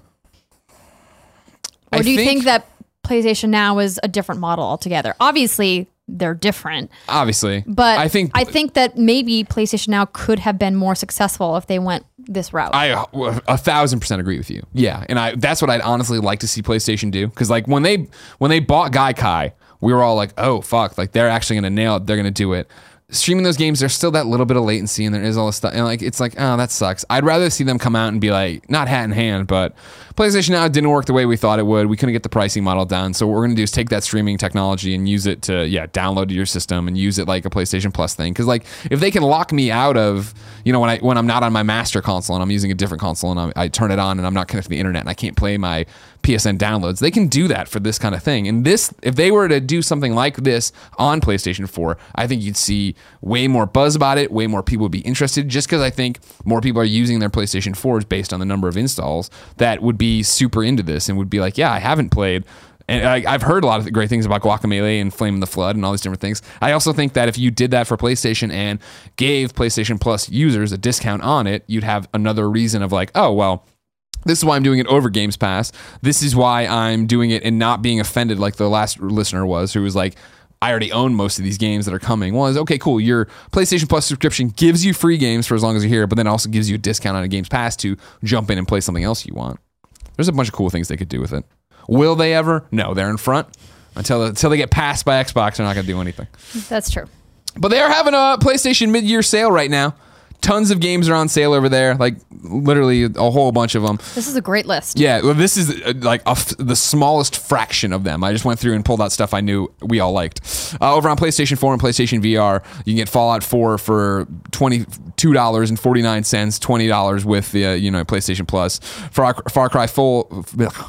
Or I do you think, think that PlayStation Now is a different model altogether? Obviously, they're different. Obviously. But I think I think that maybe PlayStation Now could have been more successful if they went this route. I a thousand percent agree with you. Yeah, and I that's what I'd honestly like to see PlayStation do, because like when they when they bought Gaikai, we were all like, oh fuck, like they're actually gonna nail it. They're gonna do it. Streaming those games, there's still that little bit of latency, and there is all this stuff, and like it's like, oh, that sucks. I'd rather see them come out and be like, not hat in hand, but PlayStation Now didn't work the way we thought it would. We couldn't get the pricing model down, so what we're gonna do is take that streaming technology and use it to, yeah, download to your system and use it like a PlayStation Plus thing. Because like if they can lock me out of, you know, when I when I'm not on my master console and I'm using a different console and I, I turn it on and I'm not connected to the internet and I can't play my P S N downloads, they can do that for this kind of thing. And this, if they were to do something like this on PlayStation four, I think you'd see way more buzz about it, way more people would be interested, just because I think more people are using their PlayStation fours based on the number of installs that would be super into this and would be like, yeah, I haven't played. And I, I've heard a lot of great things about Guacamelee and Flame in the Flood and all these different things. I also think that if you did that for PlayStation and gave PlayStation Plus users a discount on it, you'd have another reason of like, oh, well, this is why I'm doing it over Games Pass. This is why I'm doing it and not being offended like the last listener was, who was like, I already own most of these games that are coming. Well, it's okay, cool. Your PlayStation Plus subscription gives you free games for as long as you're here, but then also gives you a discount on a Games Pass to jump in and play something else you want. There's a bunch of cool things they could do with it. Will they ever? No, they're in front. Until, until they get passed by Xbox, they're not going to do anything. That's true. But they are having a PlayStation mid-year sale right now. Tons of games are on sale over there, like literally a whole bunch of them. This is a great list. Yeah, well, this is uh, like a f- the smallest fraction of them. I just went through and pulled out stuff I knew we all liked. Uh, over on PlayStation four and PlayStation V R, you can get Fallout four for twenty-two dollars and forty-nine cents, twenty dollars with the uh, you know PlayStation Plus. Far, Far Cry full. Ugh.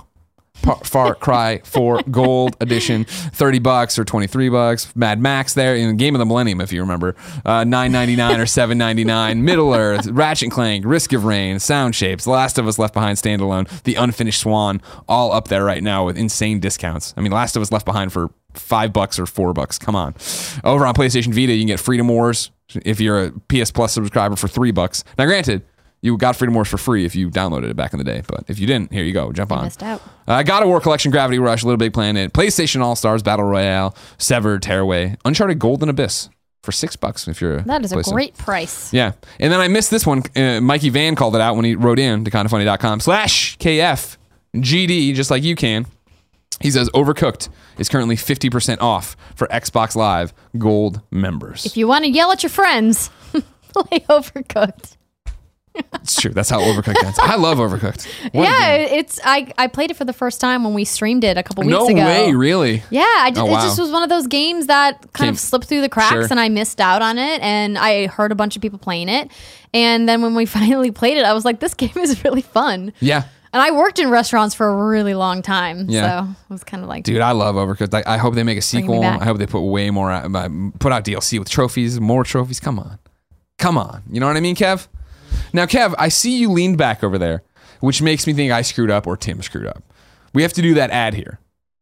Far Cry four Gold Edition, thirty bucks or twenty-three bucks. Mad Max there in the Game of the Millennium, if you remember, uh, nine ninety-nine or seven ninety-nine. Middle Earth, Ratchet and Clank, Risk of Rain, Sound Shapes, The Last of Us Left Behind Standalone, The Unfinished Swan, all up there right now with insane discounts. I mean, Last of Us Left Behind for five bucks or four bucks. Come on. Over on PlayStation Vita, you can get Freedom Wars if you're a P S Plus subscriber for three bucks. Now, granted, you got Freedom Wars for free if you downloaded it back in the day. But if you didn't, here you go. Jump on. Missed out. Uh, God of War Collection, Gravity Rush, Little Big Planet, PlayStation All-Stars, Battle Royale, Severed, Tearaway, Uncharted Golden Abyss for six bucks if you're a That is a PlayStation. great price. Yeah. And then I missed this one. Uh, Mikey Van called it out when he wrote in to kindafunny.com slash KF GD, just like you can. He says Overcooked is currently fifty percent off for Xbox Live Gold members. If you want to yell at your friends, play Overcooked. It's true. That's how Overcooked ends. I love Overcooked. What yeah, it's I, I played it for the first time when we streamed it a couple weeks no ago. No way, really? Yeah, I just, Oh, it wow. just was one of those games that kind Came- of slipped through the cracks, Sure. and I missed out on it. And I heard a bunch of people playing it, and then when we finally played it, I was like, "This game is really fun." Yeah. And I worked in restaurants for a really long time, Yeah. so it was kind of like, Dude, I love Overcooked. I, I hope they make a Bring me sequel. back. I hope they put way more, out- uh, put out D L C with trophies, more trophies. Come on. Come on. You know what I mean, Kev? Now, Kev, I see you leaned back over there, which makes me think I screwed up or Tim screwed up. We have to do that ad here.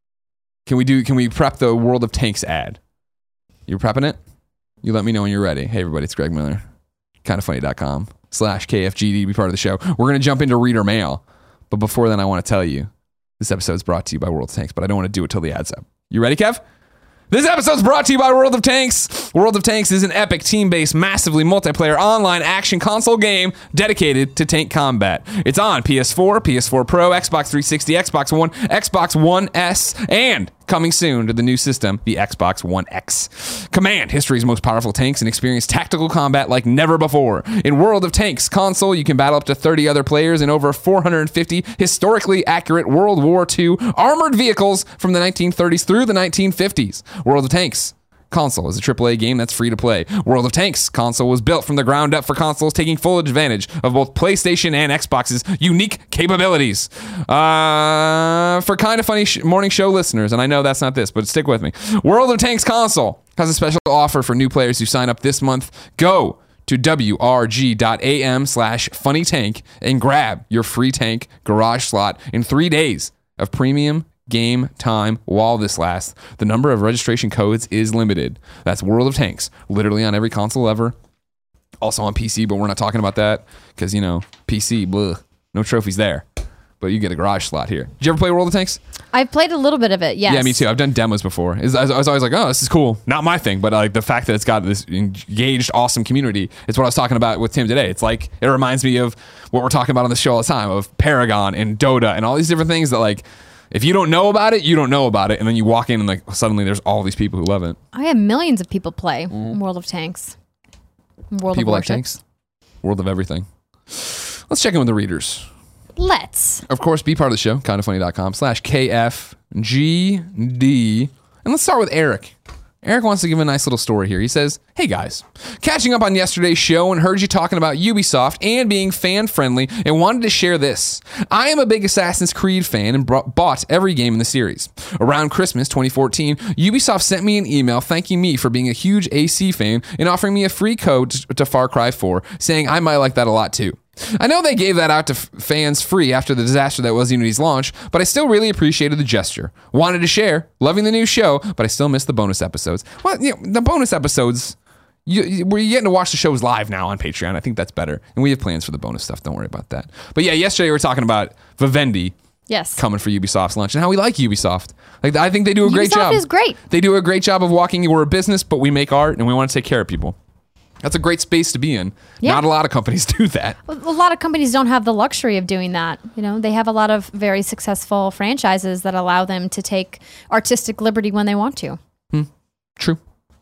Can we do? Can we prep the World of Tanks ad? You prepping it? You let me know when you're ready. Hey, everybody, it's Greg Miller. kindafunny.com slash KFGD to be part of the show. We're going to jump into reader mail. But before then, I want to tell you, this episode is brought to you by World of Tanks, but I don't want to do it till the ad's up. You ready, Kev? This episode is brought to you by World of Tanks. World of Tanks is an epic, team-based, massively multiplayer online action console game dedicated to tank combat. It's on P S four, P S four Pro, Xbox three sixty, Xbox One, Xbox One S, and coming soon to the new system, the Xbox One X. Command history's most powerful tanks and experience tactical combat like never before. In World of Tanks console, you can battle up to thirty other players in over four hundred fifty historically accurate World War Two armored vehicles from the nineteen thirties through the nineteen fifties. World of Tanks console is a triple A game that's free to play. World of Tanks console was built from the ground up for consoles, taking full advantage of both PlayStation and Xbox's unique capabilities. Uh, for kind of funny sh- morning show listeners, and I know that's not this, but stick with me. World of Tanks console has a special offer for new players who sign up this month. Go to wrg.am slash funny tank and grab your free tank garage slot in three days of premium game time while this lasts. The number of registration codes is limited. That's World of Tanks, literally on every console ever. Also on P C, but we're not talking about that because, you know, P C, blah, no trophies there. But you get a garage slot here. Did you ever play World of Tanks? I've played a little bit of it, yes. Yeah, me too. I've done demos before. It's, I was always like, oh, this is cool. Not my thing, but like the fact that it's got this engaged, awesome community. It's what I was talking about with Tim today. It's like, it reminds me of what we're talking about on the show all the time, of Paragon and Dota and all these different things that, like, if you don't know about it, you don't know about it. And then you walk in and like suddenly there's all these people who love it. I have millions of people play mm. World of Tanks. World people of like tanks. World of everything. Let's check in with the readers. Let's. Of course, be part of the show. kindafunny.com slash KFGD. And let's start with Eric. Eric wants to give a nice little story here. He says, hey guys, catching up on yesterday's show and heard you talking about Ubisoft and being fan friendly and wanted to share this. I am a big Assassin's Creed fan and brought, bought every game in the series. Around Christmas twenty fourteen, Ubisoft sent me an email thanking me for being a huge A C fan and offering me a free code to, to Far Cry four, saying I might like that a lot too. I know they gave that out to f- fans free after the disaster that was Unity's launch, but I still really appreciated the gesture. Wanted to share, loving the new show, but I still miss the bonus episodes. Well, you know, the bonus episodes, you, we're getting to watch the shows live now on Patreon. I think that's better. And we have plans for the bonus stuff. Don't worry about that. But yeah, yesterday we were talking about Vivendi yes. coming for Ubisoft's launch and how we like Ubisoft. Like, I think they do a great Ubisoft job. Ubisoft is great. They do a great job of walking. We're a business, but we make art and we want to take care of people. That's a great space to be in. Yeah. Not a lot of companies do that. A lot of companies don't have the luxury of doing that. You know, they have a lot of very successful franchises that allow them to take artistic liberty when they want to. Hmm. True.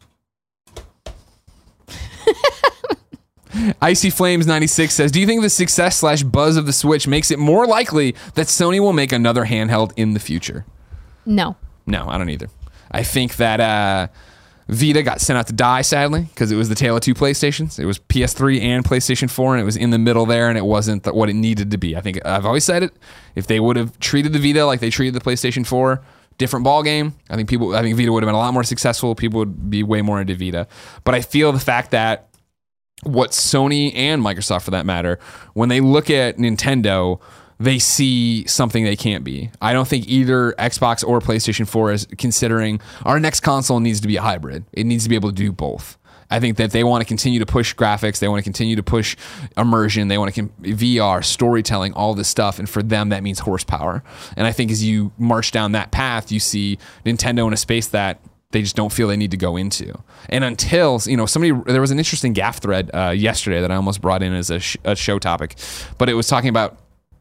Icy Flames ninety-six says, do you think the success slash buzz of the Switch makes it more likely that Sony will make another handheld in the future? No. No, I don't either. I think that uh, Vita got sent out to die, sadly, because it was the tale of two PlayStations. It was P S three and PlayStation four, and it was in the middle there, and it wasn't the, what it needed to be. I think I've always said it. If they would have treated the Vita like they treated the PlayStation four, different ball game. I think people. I think Vita would have been a lot more successful. People would be way more into Vita. But I feel the fact that what Sony and Microsoft, for that matter, when they look at Nintendo, they see something they can't be. I don't think either Xbox or PlayStation four is considering our next console needs to be a hybrid. It needs to be able to do both. I think that they want to continue to push graphics. They want to continue to push immersion. They want to con- V R, storytelling, all this stuff. And for them, that means horsepower. And I think as you march down that path, you see Nintendo in a space that they just don't feel they need to go into. And until, you know, somebody, there was an interesting G A F thread uh, yesterday that I almost brought in as a, sh- a show topic, but it was talking about,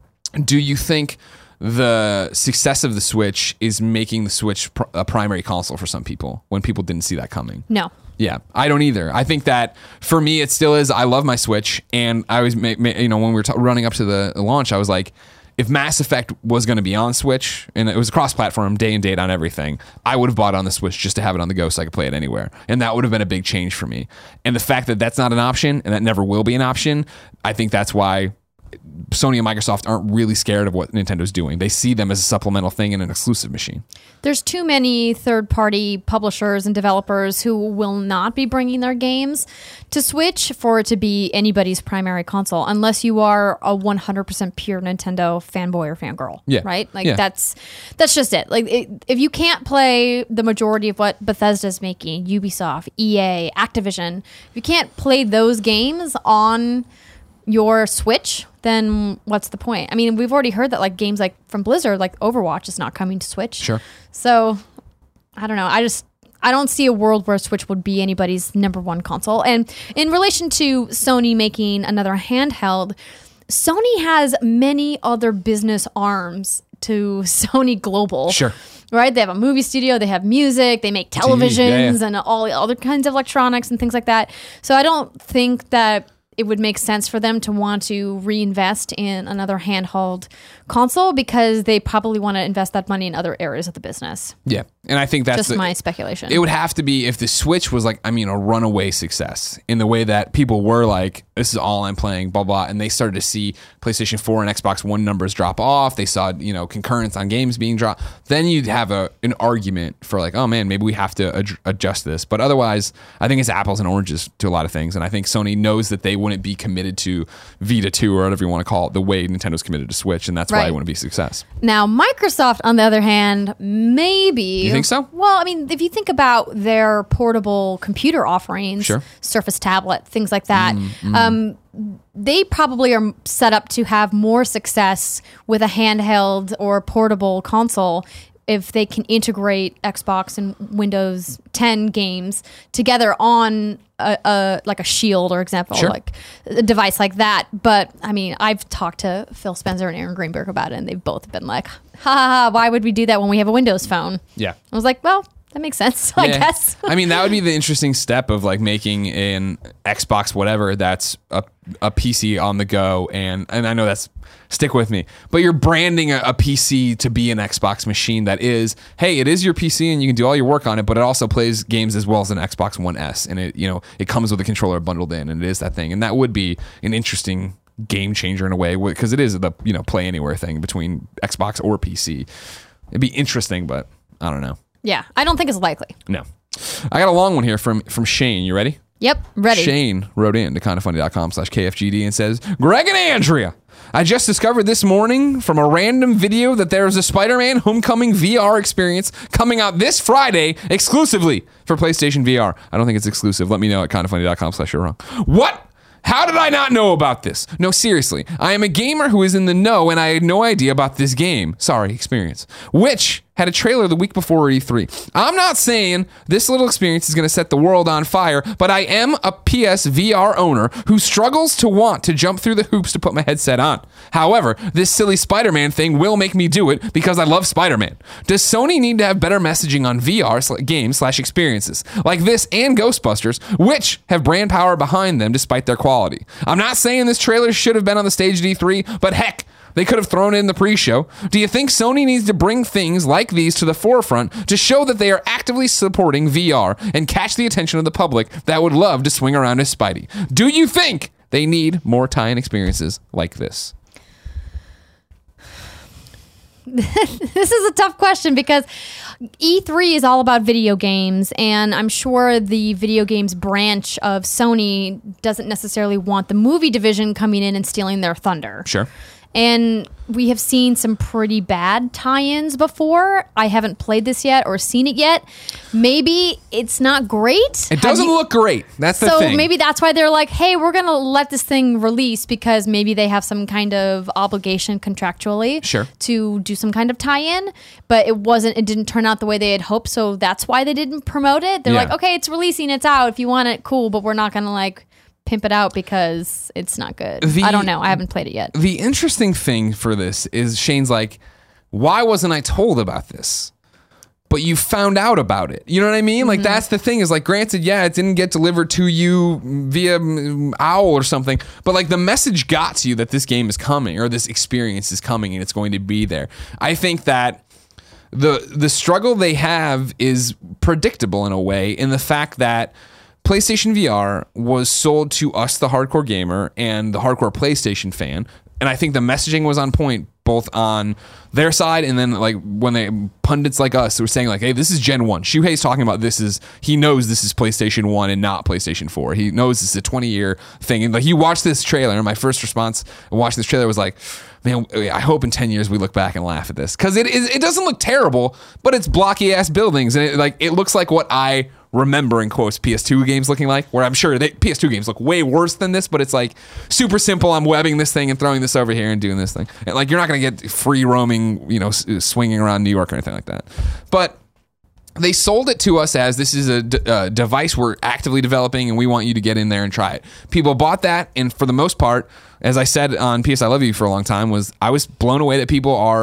do you think the success of the Switch is making the Switch pr- a primary console for some people when people didn't see that coming? No. Yeah, I don't either. I think that for me, it still is. I love my Switch, and I was, you know, when we were t- running up to the launch, I was like, if Mass Effect was going to be on Switch and it was cross-platform, day and date on everything, I would have bought it on the Switch just to have it on the go so I could play it anywhere. And that would have been a big change for me. And the fact that that's not an option and that never will be an option, I think that's why Sony and Microsoft aren't really scared of what Nintendo's doing. They see them as a supplemental thing and an exclusive machine. There's too many third-party publishers and developers who will not be bringing their games to Switch for it to be anybody's primary console, unless you are a one hundred percent pure Nintendo fanboy or fangirl. Yeah. Right? Like yeah. that's that's just it. Like it, if you can't play the majority of what Bethesda's making, Ubisoft, E A, Activision, if you can't play those games on your Switch, then what's the point? I mean, we've already heard that like games like from Blizzard, like Overwatch, is not coming to Switch. Sure. So I don't know. I just I don't see a world where Switch would be anybody's number one console. And in relation to Sony making another handheld, Sony has many other business arms to Sony Global. Sure. Right? They have a movie studio, they have music, they make televisions yeah, yeah. and all other kinds of electronics and things like that. So I don't think that it would make sense for them to want to reinvest in another handheld console because they probably want to invest that money in other areas of the business. Yeah. And I think that's Just the, my speculation. It would have to be if the Switch was like, I mean, a runaway success in the way that people were like, this is all I'm playing, blah, blah. And they started to see PlayStation four and Xbox One numbers drop off. They saw, you know, concurrence on games being dropped. Then you'd have a an argument for like, oh man, maybe we have to ad- adjust this. But otherwise, I think it's apples and oranges to a lot of things. And I think Sony knows that they wouldn't be committed to Vita two or whatever you want to call it, the way Nintendo's committed to Switch. And that's Right. why it wouldn't be a success. Now, Microsoft, on the other hand, maybe. You think so? Well, I mean, if you think about their portable computer offerings, Sure. Surface tablet, things like that, Mm, um, they probably are set up to have more success with a handheld or portable console if they can integrate Xbox and Windows ten games together on a, a like a Shield, or example, Sure. like a device like that. But I mean, I've talked to Phil Spencer and Aaron Greenberg about it, and they've both been like, "Ha ha ha! Why would we do that when we have a Windows phone?" Yeah. I was like, "Well, that makes sense, I Yeah. guess." I mean, that would be the interesting step of like making an Xbox whatever that's a, a P C on the go. And, and I know that's, stick with me, but you're branding a, a P C to be an Xbox machine that is, hey, it is your P C and you can do all your work on it, but it also plays games as well as an Xbox One S. And it, you know, it comes with a controller bundled in, and it is that thing. And that would be an interesting game changer in a way, because it is the, you know, play anywhere thing between Xbox or P C. It'd be interesting, but I don't know. Yeah, I don't think it's likely. No. I got a long one here from from Shane. You ready? Yep, ready. Shane wrote in to kindafunny.com slash KFGD and says, Greg and Andrea, I just discovered this morning from a random video that there is a Spider-Man Homecoming V R experience coming out this Friday exclusively for PlayStation V R. I don't think it's exclusive. Let me know at kindafunny.com slash you're wrong. What? How did I not know about this? No, seriously. I am a gamer who is in the know, and I had no idea about this game. Sorry, experience. Which had a trailer the week before E three. I'm not saying this little experience is going to set the world on fire, but I am a P S V R owner who struggles to want to jump through the hoops to put my headset on. However, this silly Spider-Man thing will make me do it because I love Spider-Man. Does Sony need to have better messaging on V R sl- games slash experiences like this and Ghostbusters, which have brand power behind them despite their quality? I'm not saying this trailer should have been on the stage at E three, but heck, they could have thrown it in the pre-show. Do you think Sony needs to bring things like these to the forefront to show that they are actively supporting V R and catch the attention of the public that would love to swing around as Spidey? Do you think they need more tie-in experiences like this? This is a tough question because E three is all about video games, and I'm sure the video games branch of Sony doesn't necessarily want the movie division coming in and stealing their thunder. Sure. And we have seen some pretty bad tie-ins before. I haven't played this yet or seen it yet. Maybe it's not great. It doesn't you, look great. That's the so thing. So maybe that's why they're like, hey, we're going to let this thing release because maybe they have some kind of obligation contractually sure. to do some kind of tie-in. But it wasn't, it didn't turn out the way they had hoped. So that's why they didn't promote it. They're yeah. like, okay, it's releasing, it's out. If you want it, cool. But we're not going to like pimp it out because it's not good. The, I don't know. I haven't played it yet. The interesting thing for this is Shane's like, why wasn't I told about this? But you found out about it. You know what I mean? Mm-hmm. Like, that's the thing is like, granted, yeah, it didn't get delivered to you via Owl or something, but like the message got to you that this game is coming or this experience is coming and it's going to be there. I think that the the struggle they have is predictable in a way, in the fact that PlayStation V R was sold to us, the hardcore gamer, and the hardcore PlayStation fan. And I think the messaging was on point, both on their side and then like when they pundits like us who were saying like, hey, this is Gen one. Shuhei's talking about this is, he knows this is PlayStation one and not PlayStation four. He knows this is a twenty year thing. And like, he watched this trailer, and my first response watching this trailer was like, man, I hope in ten years we look back and laugh at this. Cause it is, it doesn't look terrible, but it's blocky ass buildings. And it like, it looks like what I remember in quotes P S two games looking like, where I'm sure they, P S two games look way worse than this, but it's like super simple. I'm webbing this thing and throwing this over here and doing this thing. And like, you're not going to get free roaming, you know, s- swinging around New York or anything like that. But they sold it to us as this is a d- uh, device we're actively developing and we want you to get in there and try it. People bought that, and for the most part, as I said on P S I Love You for a long time, was I was blown away that people are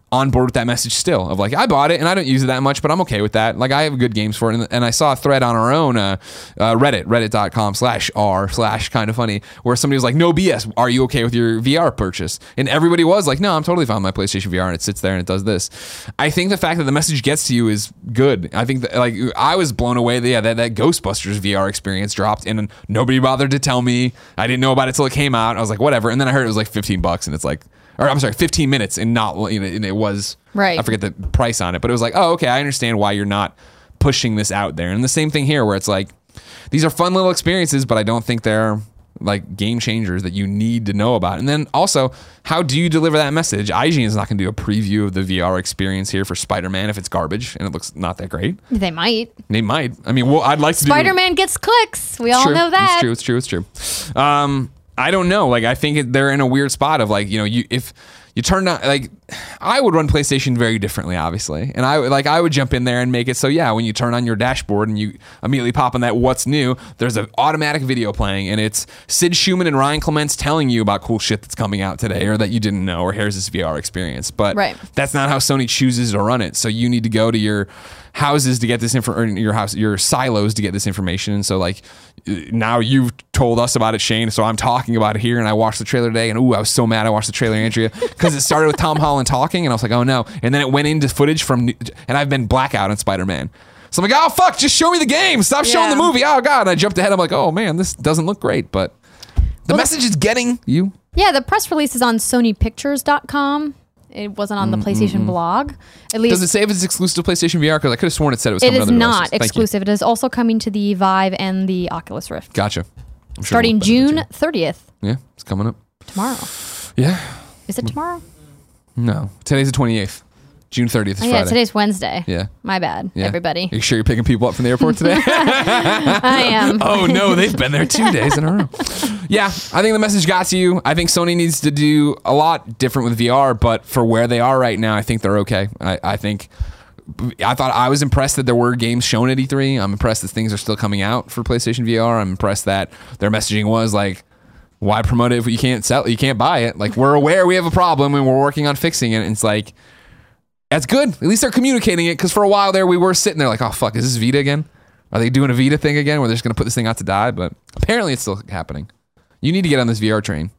on board with that message still of like, I bought it and I don't use it that much, but I'm okay with that. Like I have good games for it. And, and I saw a thread on our own, uh, uh, Reddit, reddit.com slash r slash kind of funny, where somebody was like, no B S. Are you okay with your V R purchase? And everybody was like, no, I'm totally fine with my PlayStation V R and it sits there and it does this. I think the fact that the message gets to you is good. I think that like I was blown away that, yeah, that, that Ghostbusters V R experience dropped and nobody bothered to tell me. I didn't know about it till it came out. I was like, whatever. And then I heard it was like fifteen bucks and it's like, or I'm sorry, fifteen minutes and not, you know, and it was, right. I forget the price on it, but it was like, oh, okay, I understand why you're not pushing this out there. And the same thing here where it's like, these are fun little experiences, but I don't think they're like game changers that you need to know about. And then also, how do you deliver that message? I G N is not going to do a preview of the V R experience here for Spider-Man if it's garbage and it looks not that great. They might. They might. I mean, well, I'd like to Spider-Man do, gets clicks. We all true, know that. It's true. It's true. It's true. Um, I don't know. Like, I think it, they're in a weird spot of like, you know, you if you turn on, like, I would run PlayStation very differently, obviously. And I like, I would jump in there and make it so, yeah, when you turn on your dashboard and you immediately pop on that what's new, there's an automatic video playing and it's Sid Shuman and Ryan Clements telling you about cool shit that's coming out today or that you didn't know, or here's this V R experience. But right. that's not how Sony chooses to run it. So you need to go to your houses to get this info, or your house, your silos to get this information. And so like now you've told us about it, Shane. So I'm talking about it here, and I watched the trailer today, and ooh, I was so mad I watched the trailer, Andrea, because it started with Tom Holland talking, and I was like, oh no, and then it went into footage from, and I've been blackout on Spider-Man. So I'm like, oh fuck, just show me the game. Stop yeah. showing the movie. Oh god, and I jumped ahead. I'm like, oh man, this doesn't look great, but the well, message is getting you. Yeah, the press release is on Sony Pictures dot com. It wasn't on the PlayStation mm-hmm. blog. At least, does it say if it's exclusive to PlayStation V R? Because I could have sworn it said it was it coming to other devices. It is not exclusive. It is also coming to the Vive and the Oculus Rift. Gotcha. I'm sure starting June thirtieth. Yeah, it's coming up. Tomorrow. Yeah. Is it tomorrow? No. Today's the twenty-eighth. June thirtieth is oh, yeah, Friday. Today's Wednesday. Yeah. My bad, yeah. everybody. Are you sure you're picking people up from the airport today? I am. Oh, no, they've been there two days in a row. Yeah, I think the message got to you. I think Sony needs to do a lot different with V R, but for where they are right now, I think they're okay. I, I think... I thought I was impressed that there were games shown at E three. I'm impressed that things are still coming out for PlayStation V R. I'm impressed that their messaging was like, why promote it if you can't sell it? You can't buy it. Like, we're aware we have a problem and we're working on fixing it. And it's like, that's good. At least they're communicating it, because for a while there we were sitting there like, oh fuck, is this Vita again? Are they doing a Vita thing again where they're just going to put this thing out to die? But apparently it's still happening. You need to get on this V R train.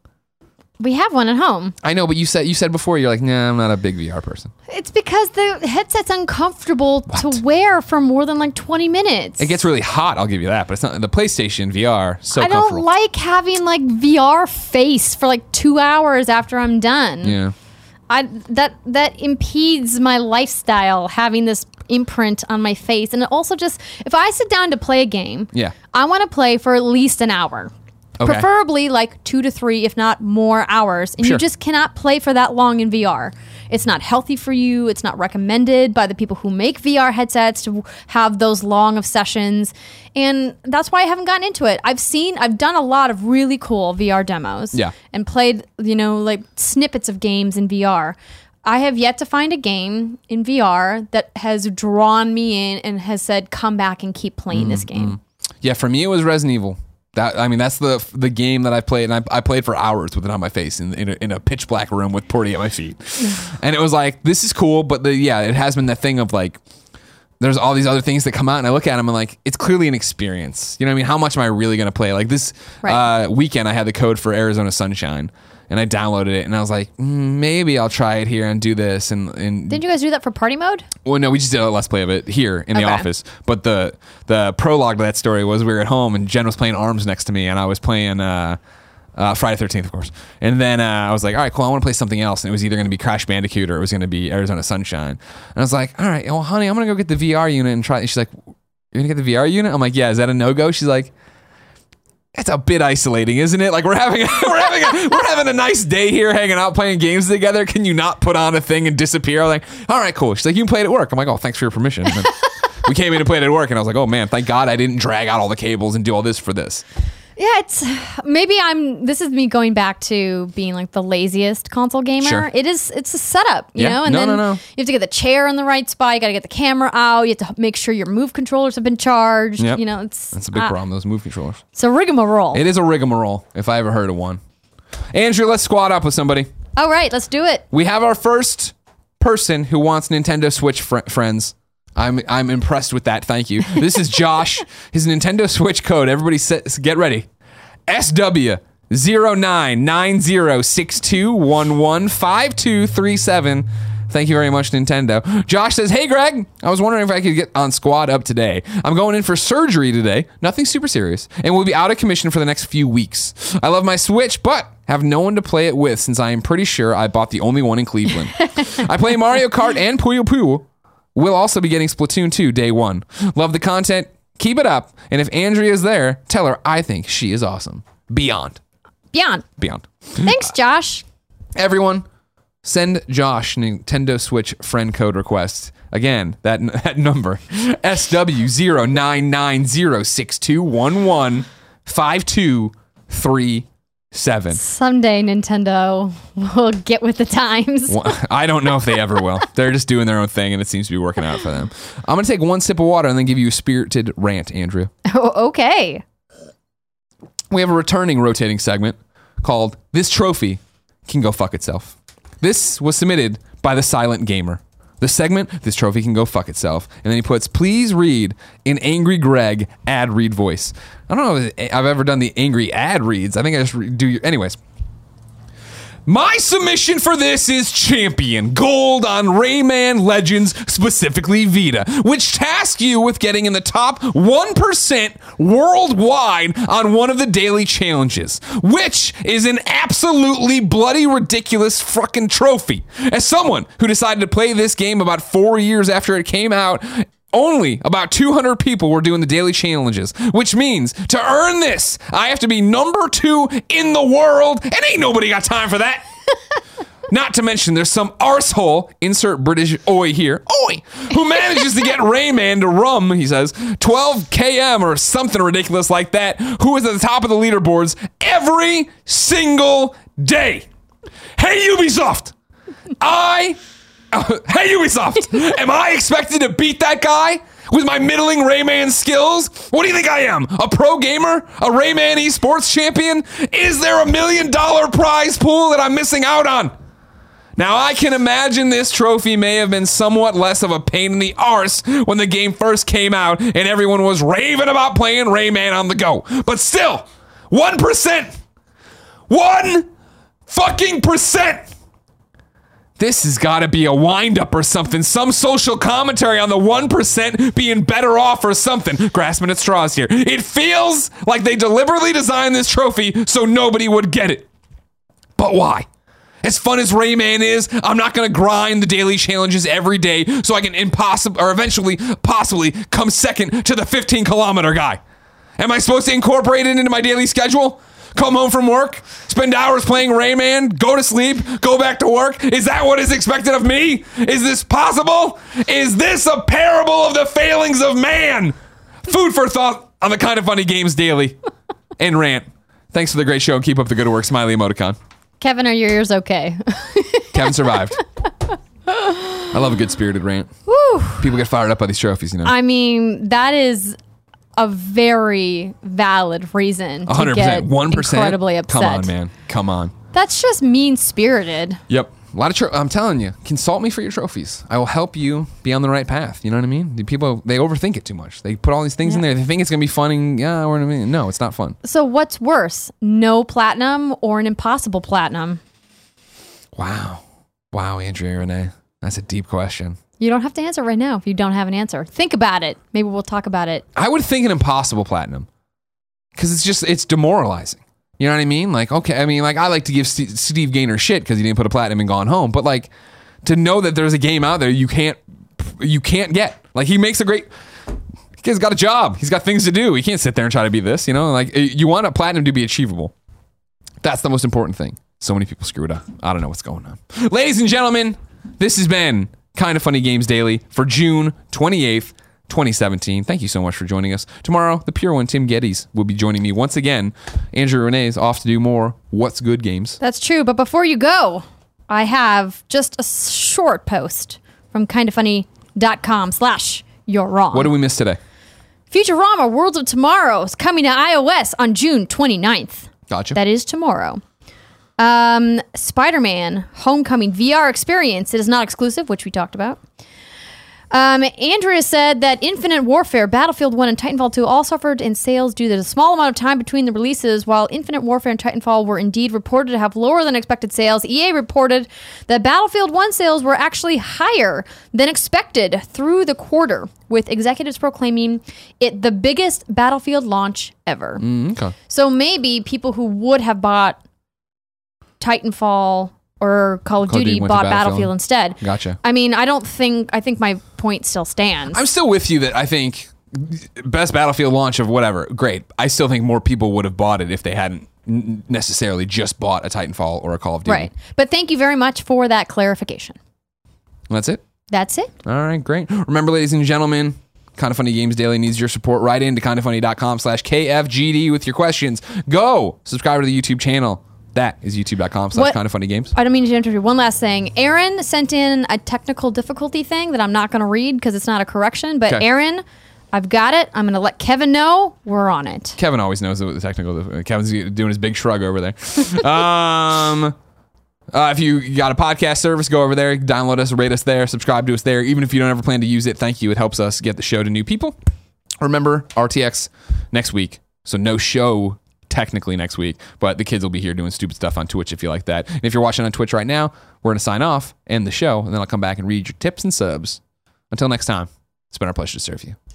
We have one at home. I know, but you said you said before you're like, nah, I'm not a big V R person. It's because the headset's uncomfortable what? to wear for more than like twenty minutes. It gets really hot, I'll give you that, but it's not the PlayStation V R. So I don't comfortable. like having like V R face for like two hours after I'm done. Yeah, I that that impedes my lifestyle, having this imprint on my face, and it also just, if I sit down to play a game, yeah, I want to play for at least an hour. Okay. Preferably like two to three, if not more hours. And sure. you just cannot play for that long in V R. It's not healthy for you. It's not recommended by the people who make V R headsets to have those long of sessions. And that's why I haven't gotten into it. I've seen, I've done a lot of really cool V R demos. Yeah. And played, you know, like snippets of games in V R. I have yet to find a game in V R that has drawn me in and has said, come back and keep playing mm-hmm. this game. Yeah, for me it was Resident Evil. That I mean, that's the the game that I played, and I, I played for hours with it on my face in in a, in a pitch black room with Porty at my feet, and it was like, this is cool, but the yeah, it has been that thing of like, there's all these other things that come out, and I look at them and like, it's clearly an experience. You know what I mean? How much am I really going to play? Like this right. uh, weekend, I had the code for Arizona Sunshine, and I downloaded it, and I was like, mm, maybe I'll try it here and do this. And, and didn't you guys do that for party mode? Well, no, we just did a let's play of it here in okay. the office. But the the prologue to that story was we were at home, and Jen was playing ARMS next to me, and I was playing uh, uh, Friday the thirteenth, of course. And then uh, I was like, all right, cool, I want to play something else. And it was either going to be Crash Bandicoot or it was going to be Arizona Sunshine. And I was like, all right, well, honey, I'm going to go get the V R unit and try it. And she's like, you're going to get the V R unit? I'm like, yeah, is that a no-go? She's like, it's a bit isolating, isn't it? Like we're having a, we're having a, we're having a nice day here, hanging out, playing games together. Can you not put on a thing and disappear? I'm like, all right, cool. She's like, you can play it at work. I'm like, oh, thanks for your permission. And we came in to play it at work, and I was like, oh man, thank God I didn't drag out all the cables and do all this for this. Yeah, it's maybe I'm. This is me going back to being like the laziest console gamer. Sure. It is. It's a setup, you yeah. know. And no, then no, no. you have to get the chair in the right spot. You got to get the camera out. You have to make sure your Move controllers have been charged. Yep. You know, it's that's a big uh, problem. Those Move controllers. It's a rigmarole. It is a rigmarole. If I ever heard of one. Andrew, let's squad up with somebody. All right, let's do it. We have our first person who wants Nintendo Switch fr- friends. I'm I'm impressed with that. Thank you. This is Josh. His Nintendo Switch code. Everybody set, get ready. S W zero nine nine zero six two one one five two three seven. Thank you very much, Nintendo. Josh says, hey, Greg, I was wondering if I could get on Squad Up today. I'm going in for surgery today. Nothing super serious. And will be out of commission for the next few weeks. I love my Switch, but have no one to play it with since I am pretty sure I bought the only one in Cleveland. I play Mario Kart and Puyo Puyo. We'll also be getting Splatoon two day one. Love the content. Keep it up. And if Andrea's there, tell her I think she is awesome. Beyond. Beyond. Beyond. Thanks, Josh. Everyone, send Josh Nintendo Switch friend code request. Again, that that number, S W zero nine nine zero six two one one five two three seven. Someday Nintendo will get with the times. I don't know if they ever will. They're just doing their own thing, and it seems to be working out for them. I'm going to take one sip of water and then give you a spirited rant, Andrea. Oh, okay. We have a returning rotating segment called This Trophy Can Go Fuck Itself. This was submitted by the Silent Gamer. The segment, This Trophy Can Go Fuck Itself. And then he puts, please read in Angry Greg ad read voice. I don't know if I've ever done the angry ad reads. I think I just re- do your... Anyways. My submission for this is Champion Gold on Rayman Legends, specifically Vita, which tasks you with getting in the top one percent worldwide on one of the daily challenges, which is an absolutely bloody ridiculous fucking trophy. As someone who decided to play this game about four years after it came out, only about two hundred people were doing the daily challenges, which means to earn this, I have to be number two in the world, and ain't nobody got time for that. Not to mention there's some arsehole, insert British oi here, oi, who manages to get Rayman to rum, he says, twelve K M or something ridiculous like that, who is at the top of the leaderboards every single day. Hey, Ubisoft, I... Hey, Ubisoft, am I expected to beat that guy with my middling Rayman skills? What do you think I am? A pro gamer? A Rayman esports champion? Is there a million dollar prize pool that I'm missing out on? Now, I can imagine this trophy may have been somewhat less of a pain in the arse when the game first came out and everyone was raving about playing Rayman on the go. But still, one percent. One fucking percent. This has got to be a wind-up or something. Some social commentary on the one percent being better off or something. Grasping at straws here. It feels like they deliberately designed this trophy so nobody would get it. But why? As fun as Rayman is, I'm not going to grind the daily challenges every day so I can impossible or eventually possibly come second to the fifteen kilometer guy. Am I supposed to incorporate it into my daily schedule? Come home from work, spend hours playing Rayman, go to sleep, go back to work? Is that what is expected of me? Is this possible? Is this a parable of the failings of man? Food for thought on the Kind of Funny Games Daily and rant. Thanks for the great show and keep up the good work. Smiley emoticon. Kevin, are your ears okay? Kevin survived. I love a good spirited rant. Woo. People get fired up by these trophies, you know. I mean, that is a very valid reason to one hundred percent. get one percent? incredibly upset. Come on, man. Come on. That's just mean-spirited. Yep. A lot of tro- I'm telling you, consult me for your trophies. I will help you be on the right path. You know what I mean? The people, they overthink it too much. They put all these things Yeah. in there. They think it's going to be fun. And, yeah, we're gonna be, no, it's not fun. So what's worse, no platinum or an impossible platinum? Wow. Wow, Andrea Renee. That's a deep question. You don't have to answer right now if you don't have an answer. Think about it. Maybe we'll talk about it. I would think an impossible platinum because it's just, it's demoralizing. You know what I mean? Like, okay, I mean, like, I like to give St- Steve Gaynor shit because he didn't put a platinum and gone home. But, like, to know that there's a game out there you can't, you can't get. Like, he makes a great, he's got a job. He's got things to do. He can't sit there and try to be this, you know? Like, you want a platinum to be achievable. That's the most important thing. So many people screw it up. I don't know what's going on. Ladies and gentlemen, this has been Kind of Funny Games Daily for June twenty-eighth, twenty seventeen. Thank you so much for joining us. Tomorrow, the pure one, Tim Geddes, will be joining me once again. Andrew Renee is off to do more What's Good games. That's true. But before you go, I have just a short post from kindafunny.com slash you're wrong. What did we miss today? Futurama Worlds of Tomorrow is coming to iOS on June twenty-ninth. Gotcha. That is tomorrow. Um, Spider-Man Homecoming V R experience. It is not exclusive, which we talked about. Um, Andrea said that Infinite Warfare, Battlefield one, and Titanfall two all suffered in sales due to the small amount of time between the releases. While Infinite Warfare and Titanfall were indeed reported to have lower than expected sales, E A reported that Battlefield one sales were actually higher than expected through the quarter, with executives proclaiming it the biggest Battlefield launch ever. Mm, okay. So maybe people who would have bought Titanfall or Call of Call of Duty Duty went to bought Battlefield. Battlefield instead. Gotcha. I mean, I don't think, I think my point still stands. I'm still with you that I think best Battlefield launch of whatever, great. I still think more people would have bought it if they hadn't n- necessarily just bought a Titanfall or a Call of Duty. Right. But thank you very much for that clarification. That's it. That's it. All right, great. Remember, ladies and gentlemen, Kind of Funny Games Daily needs your support. Right into kindoffunny.com slash KFGD with your questions. Go subscribe to the YouTube channel. That is youtube.com slash What- kind of funny games. I don't mean to interrupt you. One last thing. Aaron sent in a technical difficulty thing that I'm not going to read because it's not a correction. But Okay. Aaron, I've got it. I'm going to let Kevin know we're on it. Kevin always knows the technical. Kevin's doing his big shrug over there. um, uh, if you got a podcast service, go over there, download us, rate us there, subscribe to us there. Even if you don't ever plan to use it, thank you. It helps us get the show to new people. Remember, R T X next week. So no show technically next week, but the kids will be here doing stupid stuff on Twitch if you like that. And if you're watching on Twitch right now, we're going to sign off, end the show, and then I'll come back and read your tips and subs. Until next time, it's been our pleasure to serve you.